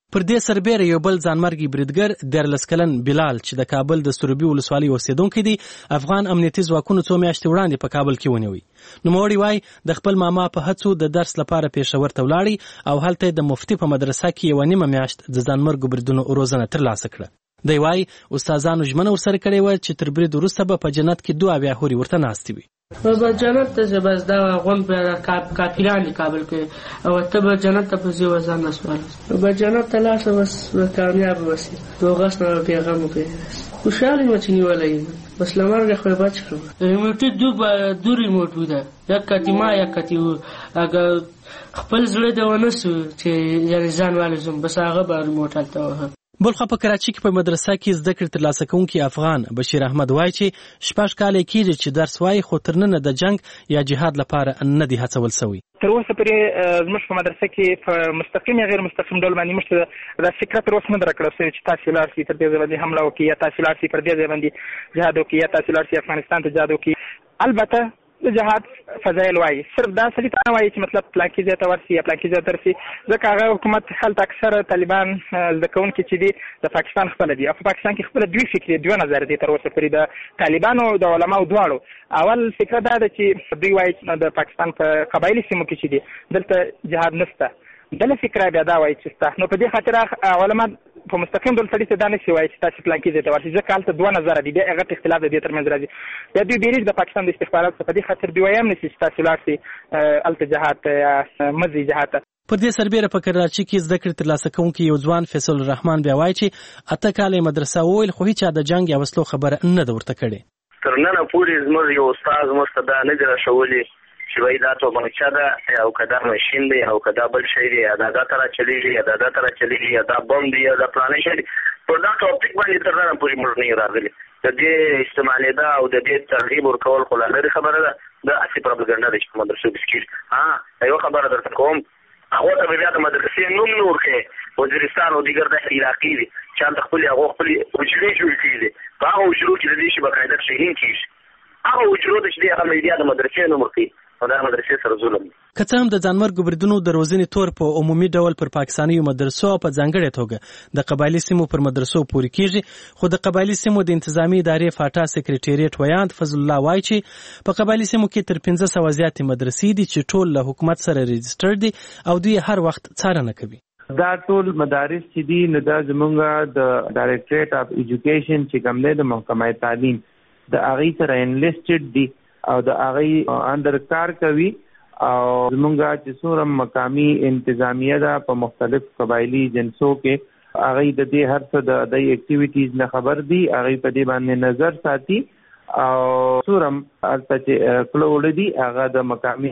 پر دې سربېره یو بل ځانمرګي بریدګر دیارلس کلن بلال چې د کابل د سروبي ولسوالۍ اوسېدونکی دی افغان امنیتي ځواکونو څو میاشتې وړاندې په کابل کې ونیوی. نوموړی وایي د خپل ماما په هڅو د درس لپاره پېښور ته ولاړی او هلته د مفتي په مدرسه کې یوه نیمه میاشت د ځانمرګو بریدونو روزنه ترلاسه کړه. دی وایي استادانو ژمنه ورسره کړې وه چې تر برید وروسته به په جنت کې دوه اویا هورې ورته ناستې وي. به جنت ته ځه بس دا غون به کافران دي کابل کې او ته به جنت ته په ځې وځان نسوال به جنت ته لاړ شه بس به کامیاب اوسې د هغس نه بېغم وکړې خوشحال یم چې نیولی یم بس له مرګه خو یې بچ کړم. ریموټي دو به دو ریموټ بوده یک کتي ما یک کتي و اگه خپل زړه د ونه سو چې یعنې ځان والوزم بس هغه به ریموټ هلته وهم. بلخوا په کراچۍ کې په مدرسه کې زده کړې ترلاسه کوونکی افغان بشیر احمد وایي چې شپږ کاله کېږي چې درس وایي خو تر ننه د جنګ یا جهاد لپاره نه دی هڅول سوی. تر اوسه پورې زموږ په مدرسه کې په مستقیم یا غیر مستقیم ډول باندې موږ ته دا فکره تر اوسه نه ده راکړل سوې چې تاسې لاړ شئ پر دې ځای باندې حمله وکړي یا تاسې لاړ شئ پر دې ځای باندې جهاد وکړي یا تاسې لاړ شئ افغانستان ته جهاد وکړي. البته د جهاد فضایل وایي صرف دا سړي ته نه وایي چې مطلب پلانکي ځای ته ورسي یا پلانکي ځای ته ورسي ځکه هغه حکومت هلته اکثره طالبان زده کوونکي چې دي د پاکستان خپله دي او په پاکستان کې خپله دوی فکري دوه نظر دي تر اوسه پورې د طالبانو د علماو دواړو. اول فکره دا ده چې دوی وایي چې د پاکستان په قبایلي سیمو کې چې دي دلته جهاد نشته بله فکره بیا دا وایي چې شته. نو په دې خاطر علما په مستقیم ډول سړي ته دا نشي وایي چې تاسې پلانکي ځای ته ورشئ ځکه هلته دوه نظره دي بیا غټ اختلاف د دې تر منځ راځي. بیا دوی بیریږي د پاکستان د استخباراتو څخه په دې خاطر دوی وایي هم نشي چې تاسې ولاړ شئ هلته جهاد ته یا مه ځئ جهاد ته. پر دې سربېره په کراچۍ کې زده کړې ترلاسه کوونکی یو ځوان فیصل الرحمن بیا وایي چې اته کاله یې مدرسه وویل خو هېچا د جنګ یا وسلو خبره نه ده ورته کړې. تر ننه پورې زموږ یو استاد موږ ته دا نه دي راښولي چې وایي دا توپنچه ده او که دا ماشین دی او که دا بل شی دی یا دا دا ته راچلېږي یا دا دا ته راچلېږي یا دا بم دی یا دا فلانی شی دی پر دا ټاپک باندې تر ننه پورې موږ نه یو راغلي. د دې استعمالېده او د دې ترغیب ورکول خو لا لرې خبره ده دا هسې پروپاګنډه ده چې په مدرسو کې کېږي. ها یوه خبره درته کوم هغو ته به بیا د مدرسې نوم نه ورکوې وزیرستان او دیګر داسې علاقې دي چې هلته خپلې هغو خپلې حجرې جوړې کړي دي په هغو حجرو کې د دې شي باقاعده شهین کېږي هغه حجرو ته چې دی هغه بیا د مدرسې نوم ورکوي او دا مدرسې سره ظلم دی. که څه هم د ځانمرګو بریدونو د روزنې تور په عمومي ډول پر پاکستانیو مدرسو او په ځانګړې توګه د قبایلي سیمو پر مدرسو پورې کېږي خو د قبایلي سیمو د انتظامي ادارې فاټا سکرټریټ ویاند فضل الله وایي چې په قبایلي سیمو کې تر پنځه سوه زیاتې مدرسې دي چې ټول له حکومت سره رجسټر دي او دوی هر وخت څارنه کوي. دا ټول مدارس چې دي نو دا زمونږ د ډایرکټریټ اف ایجوکیشن چې کوم دی د محکمه تعلیم د هغې سره انلیسټډ دي او د هغې اندر کار کوي او زمونږ چې څومره مقامي انتظامیه ده په مختلف قبایلي جنسو کې هغې د دې هر څه د دې اکټیویټیز نه خبر دي هغې په دې باندې نظر ساتي او څومره هلته چې کله وړه دي هغه د مقامي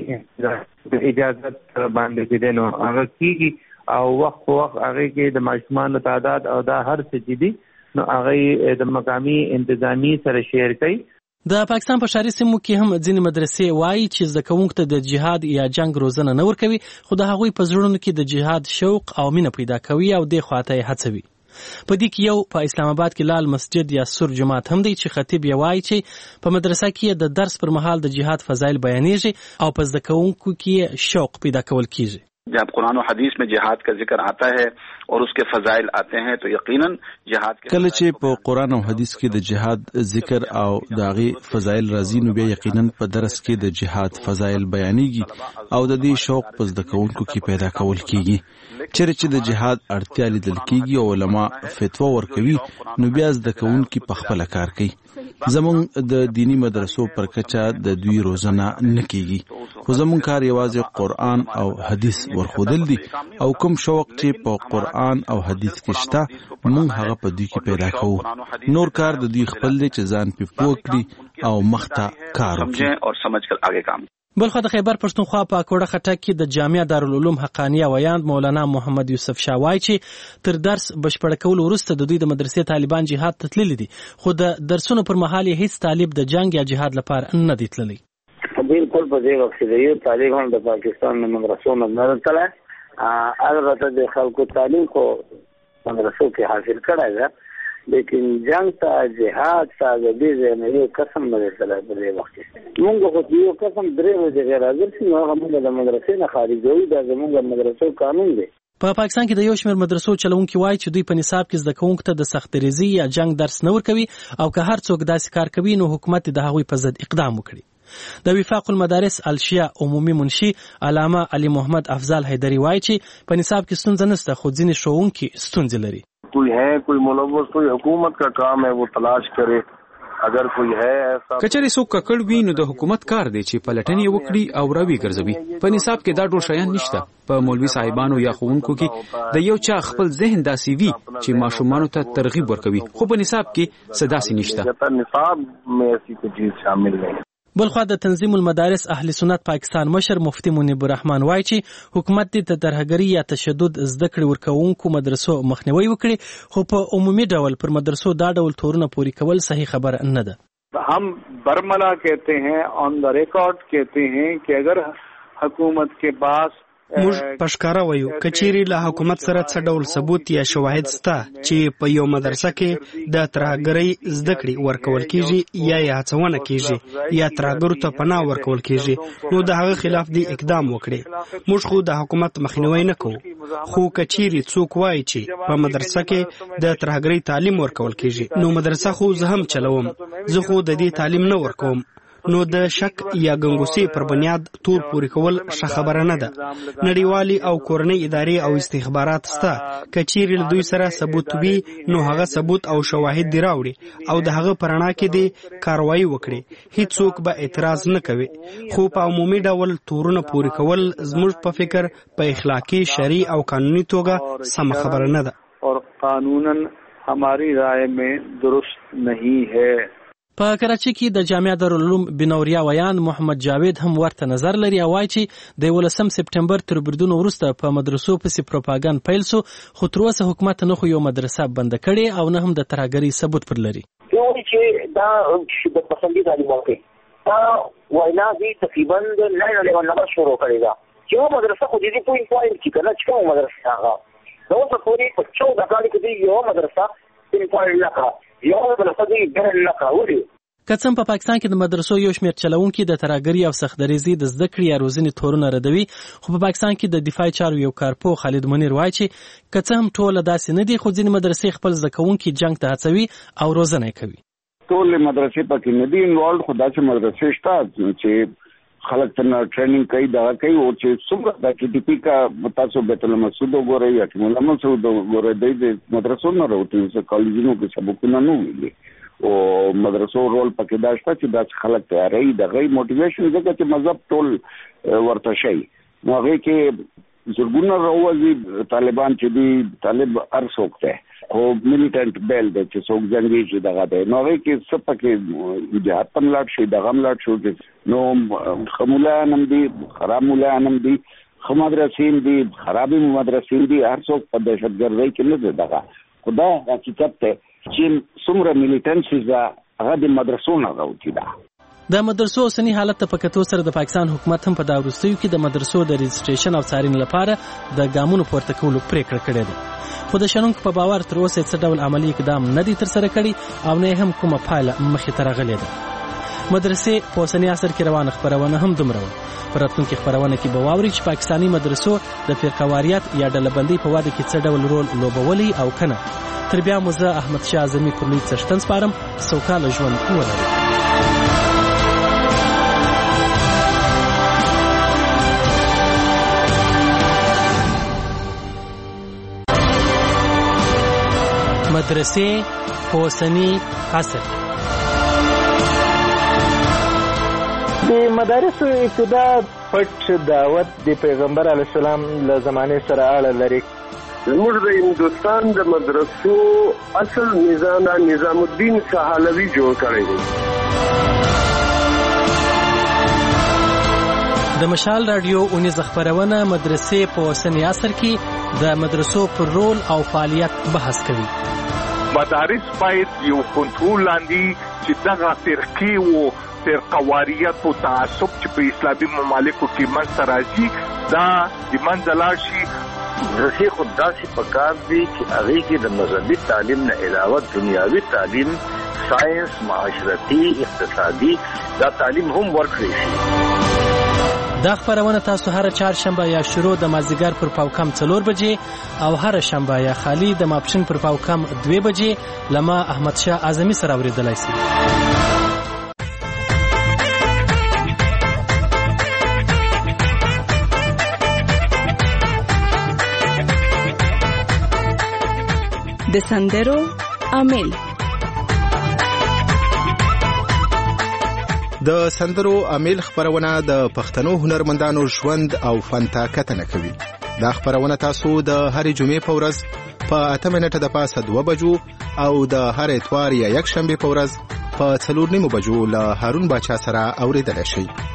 اجازت سره باندې چې دی نو هغه کېږي او وخت په وخت هغې کې د ماشومانو تعداد او دا هر څه چې دي نو هغې د مقامي انتظامي سره شیر کوي. د پاکستان په ښاري سیمو کې هم ځینې مدرسې وایي چې زده کوونکو ته د جهاد یا جنگ روزنه نه ورکوي خو د هغوی په زړونو کې د جهاد شوق او مینه پیدا کوي او دې خواته یې هڅوي. په دې کې یو په اسلام آباد کې لال مسجد یا سور جماعت هم دی چې خطیب یې وایي چې په مدرسه کې د درس پر مهال د جهاد فضایل بیانېږي او په زده کوونکو کې شوق پیدا کول کیږي. जब कुरान और हदीस में जिहाद का जिक्र आता है और उसके फजाइल आते हैं तो यकीनन जिहाद के کله چې په قران او حدیث کې د جهاد ذکر او داغي فضایل راځي نو بیا یقینا په درس کې د جهاد فضایل بیانېږي او د دې شوق په زده کوونکو کې پیدا کول کیږي. چیرې چې د جهاد اړتیا لیدل کیږي او علما فتوا ورکوي نو بیا زده کوونکي په خپل کار کوي. زمونږ د دینی مدرسو پر کچا د دوی روزنه نه کیږي خو زمونږ کار یوازې قران او حدیث ورخودل دي او کوم شوق چې په قران او حدیث کې شته موږ هغه په دوی کې پیدا کوو. نور کار د دوی خپل دی چې ځان په پوه کړي او مخته کار وکړي और समझकर आगे काम. بلخو د خیبر پښتونخوا په اکوړه خټک کې د جامعه دارالعلوم حقانیه ویاند مولانا محمد یوسف شاه وایي چې تر درس بشپړ کول وروسته د دوی د مدرسې طالبان جهاد ته تللي دي خو د درسونو پر مهال یې هیڅ طالب د جنگ یا جهاد لپاره نه دی تللی. بالکل په دې وخت کې یو طالب هم د پاکستان د مدرسو نه نه تللی البته د خلکو تعلیم کو مدرسو کې حاصل کړی ده لیکن جنگ تا جهاد تا د دې نه یو قسم نه تللی په دې وخت کې موږ خو یو قسم درې ورځې غیر حاضر شي نو هغه موږ د مدرسې نه خارجوي دا زموږ مدرسو قانون دی په پا پاکستان کې د یو شمېر مدرسو چلونکي وایي چې دوی په نصاب کې زده کوونکو ته د سختریزي یا جنگ درس نه ورکوي او که هر څوک داسې کار کوي نو حکومت د هغوی په ضد اقدام وکړي. د وفاق المدارس الشیا عمومي منشي علامه علي محمد افضل حیدری وایي چې په نصاب کې ستونزه نشته خو ځینې ښوونکي ستونزې لري. کوئی ہے کوئی ملوث کوئی حکومت کا کام ہے وہ تلاش کرے اگر کوئی ہے ایسا کچري څوک ککړ وي نو د حکومت کار دی چې پلټنې وکړي او راوي ګرځوي. په نصاب کې دا ډول شیان نشته. په مولوي صاحبانو یا ښوونکو کې د یو چا خپل ذهن داسې وي چې ماشومانو ته ترغیب ورکوي خو په نصاب کې څه داسې نشته. نصاب میں ایسی کوئی چیز شامل نہیں. بلخوا د تنظیم المدارس اهل سنت پاکستان مشر مفتی منیب الرحمن وایي چې حکومت د ترهګري یا تشدد زده کړې ورکوونکو مدرسو مخنیوي وکړي خو په عمومي ډول پر مدرسو دا ډول تورونه پوري کول صحیح خبر نه ده. हम बरमला कहते हैं ऑन द रिकॉर्ड कहते हैं कि अगर हुकूमत के पास موږ پښکارا وایو کچيري له حکومت سره څه ډول ثبوت یا شواهد سته چې په یو مدرسه کې د ترهګرۍ زده کړې ورکول کیږي یا یا هڅونه کیږي یا ترهګرو ته پناه ورکول کیږي نو د هغه خلاف دی اقدام وکړي. موږ خو د حکومت مخنیوي نه کوو خو کچيري څوک وایي چې په مدرسه کې د ترهګرۍ تعلیم ورکول کیږي نو مدرسه خو زه هم چلوم زه خو د دې تعلیم نه ورکوم نو د شک یا ګنګوسي پر بنیاد تور پوري کول ښه خبره نه ده. نړیوالي او کورنۍ ادارې او استخبارات سته کچيري دوی سره ثبوت وي نو هغه ثبوت او شواهد دی راوړي او د هغه پرانا کې دی کاروایی وکړي. هیڅوک به اعتراض نه کوي خو په عمومي ډول تورونه پوري کول زموږ په فکر په اخلاقی شرعي او قانوني توګه سم خبره نه ده او قانونا हमारी राय में दुरुस्त नहीं है. په کراچي کې د جامعه دارالعلوم بنوریا ویان محمد جاوید هم ورته نظر لري او وایي چې د یولسم سپټمبر تر بریدونو وروسته په مدرسو پسې پروپاګاندا پیل سو خو تر اوسه حکومت نه خو یو مدرسه بند کړي او نه هم د ترهګرۍ ثبوت پر لري. یو چې دا شدت پسندي تعلیمات دا وینا دي تقریبا د نه له نمبر شروع کړي دا چې مدرسه خو دې پوینټ پوینټ کې کنه چې کومه مدرسه هغه نو څه پوری په چوده کال کې دی یو مدرسه په پوینټ لکه یو مدرسه دی ګر لکه ودی. کڅم په پاکستان کې د مدرسو یو شمېر چلوونکي د ترهګرۍ او سختدریزي د زده کړې یا روزنې تورونه ردوي خو په پاکستان کې د دفاع چارو یو کارپو خالد منیر وایي چې کڅم ټول داسې نه دي خو ځینې مدرسې خپل زده کوونکي جنگ ته هڅوي او روزنه کوي. ټول مدرسې پکې نه دي انوالډ خو داسې مدرسې شته چې خلک څنګه ټریننګ کوي دا کوي او چې څومره د کې ټي پی کا تاسو بیت المسعود وګورئ یا چې مولا مسعود وګورئ د مدرسو نه راوته چې کالجونو کې سبقونه نه ویلي او مدرسو رول پکې دا شته چې دا خلک تیاری د غي موټیویشن ځکه چې مذهب ټول ورته شي نو هغه کې زرګونه راوځي طالبان چې دی طالب ارڅوک ته او میلیټنټ بیل د چې څوک ځنګي چې دغه ده نو هغه کې څه پکې جهاد پم لاټ شي دغه ملاټ شو نو خمولانم دي خراب مولانم دي خمدرسین دي خرابي مدرسین دي هر څوک په دهشتګردۍ کې نه دغه خدا حقیقت ته چې څومره میلیټنټ زه هغه د مدرسو نه راوتی ده. د مدرسو اوسنی حالت ته په کتو سره د پاکستان حکومت هم په دا وروستیو کې د مدرسو د رجسټریشن او څارنې لپاره د ګامونو پورته کولو پریکړه کړې ده خو د شنونکو په باور تر اوسه څه ډول عملی اقدام نه دی ترسره کړی او نه هم کومه پایله مخې ته راغلې ده. مدرسې په اوسنی عصر کې روانه خپرونه هم دومره وه. په راتلونکي خپرونه کې به واورئ چې پاکستاني مدرسو د فرقهواریت یا ډلبندۍ په واده کې څه ډول رول لوبولی او کنه. تر بیا مو زه احمد شاه اعظمي پر لوی څښتن سپارم. سوکاله ژوند ولرئ. مدرسې په اوسني عصر د مدارسو ابتدا پټ دعوت د پیغمبر علیه السلام له زمانې سره اړه لري. زموږ د هندوستان د مدرسو اصل نظام نظام الدین سهالوی جوړ کړی دی. د مشال رادیو اونیز خبرونه مدرسې په اوسني عصر کې د مدرسو پر رول او فعالیت بحث کوي. مدارس باید یو کنټرول لاندې چې دغه فرقې او فرقواریت او تعصب چې په اسلامي ممالکو کې منځته راځي دا د منځه لاړ شي. مدرسې خو داسې پکار دي چې هغې کې د مذهبي تعلیم نه علاوه دنیاوي تعلیم ساینس معاشرتي اقتصادي دا تعلیم هم ورکړی شي. دا خبرونه تاسو هر چهارشنبه یا شروع د مازدیګر پر پاوکم څلور بجې او هر شنبه یا خالی د ماپښین پر پاوکم دوه بجې لما احمد شاه اعظمي سره اوریدلای شئ. د سندرو عامل. د سندرو عامل خبرونه د پښتنو هنرمندانو ژوند او فن ته کتنه کوي. دا خبرونه تاسو د هرې جمعې په ورځ په اته منټه د پاسه دوه بجو او د هر اتوار یا یک شنبه په ورځ په څلور نیمو بجو له هارون باچا سره اوریدل شي.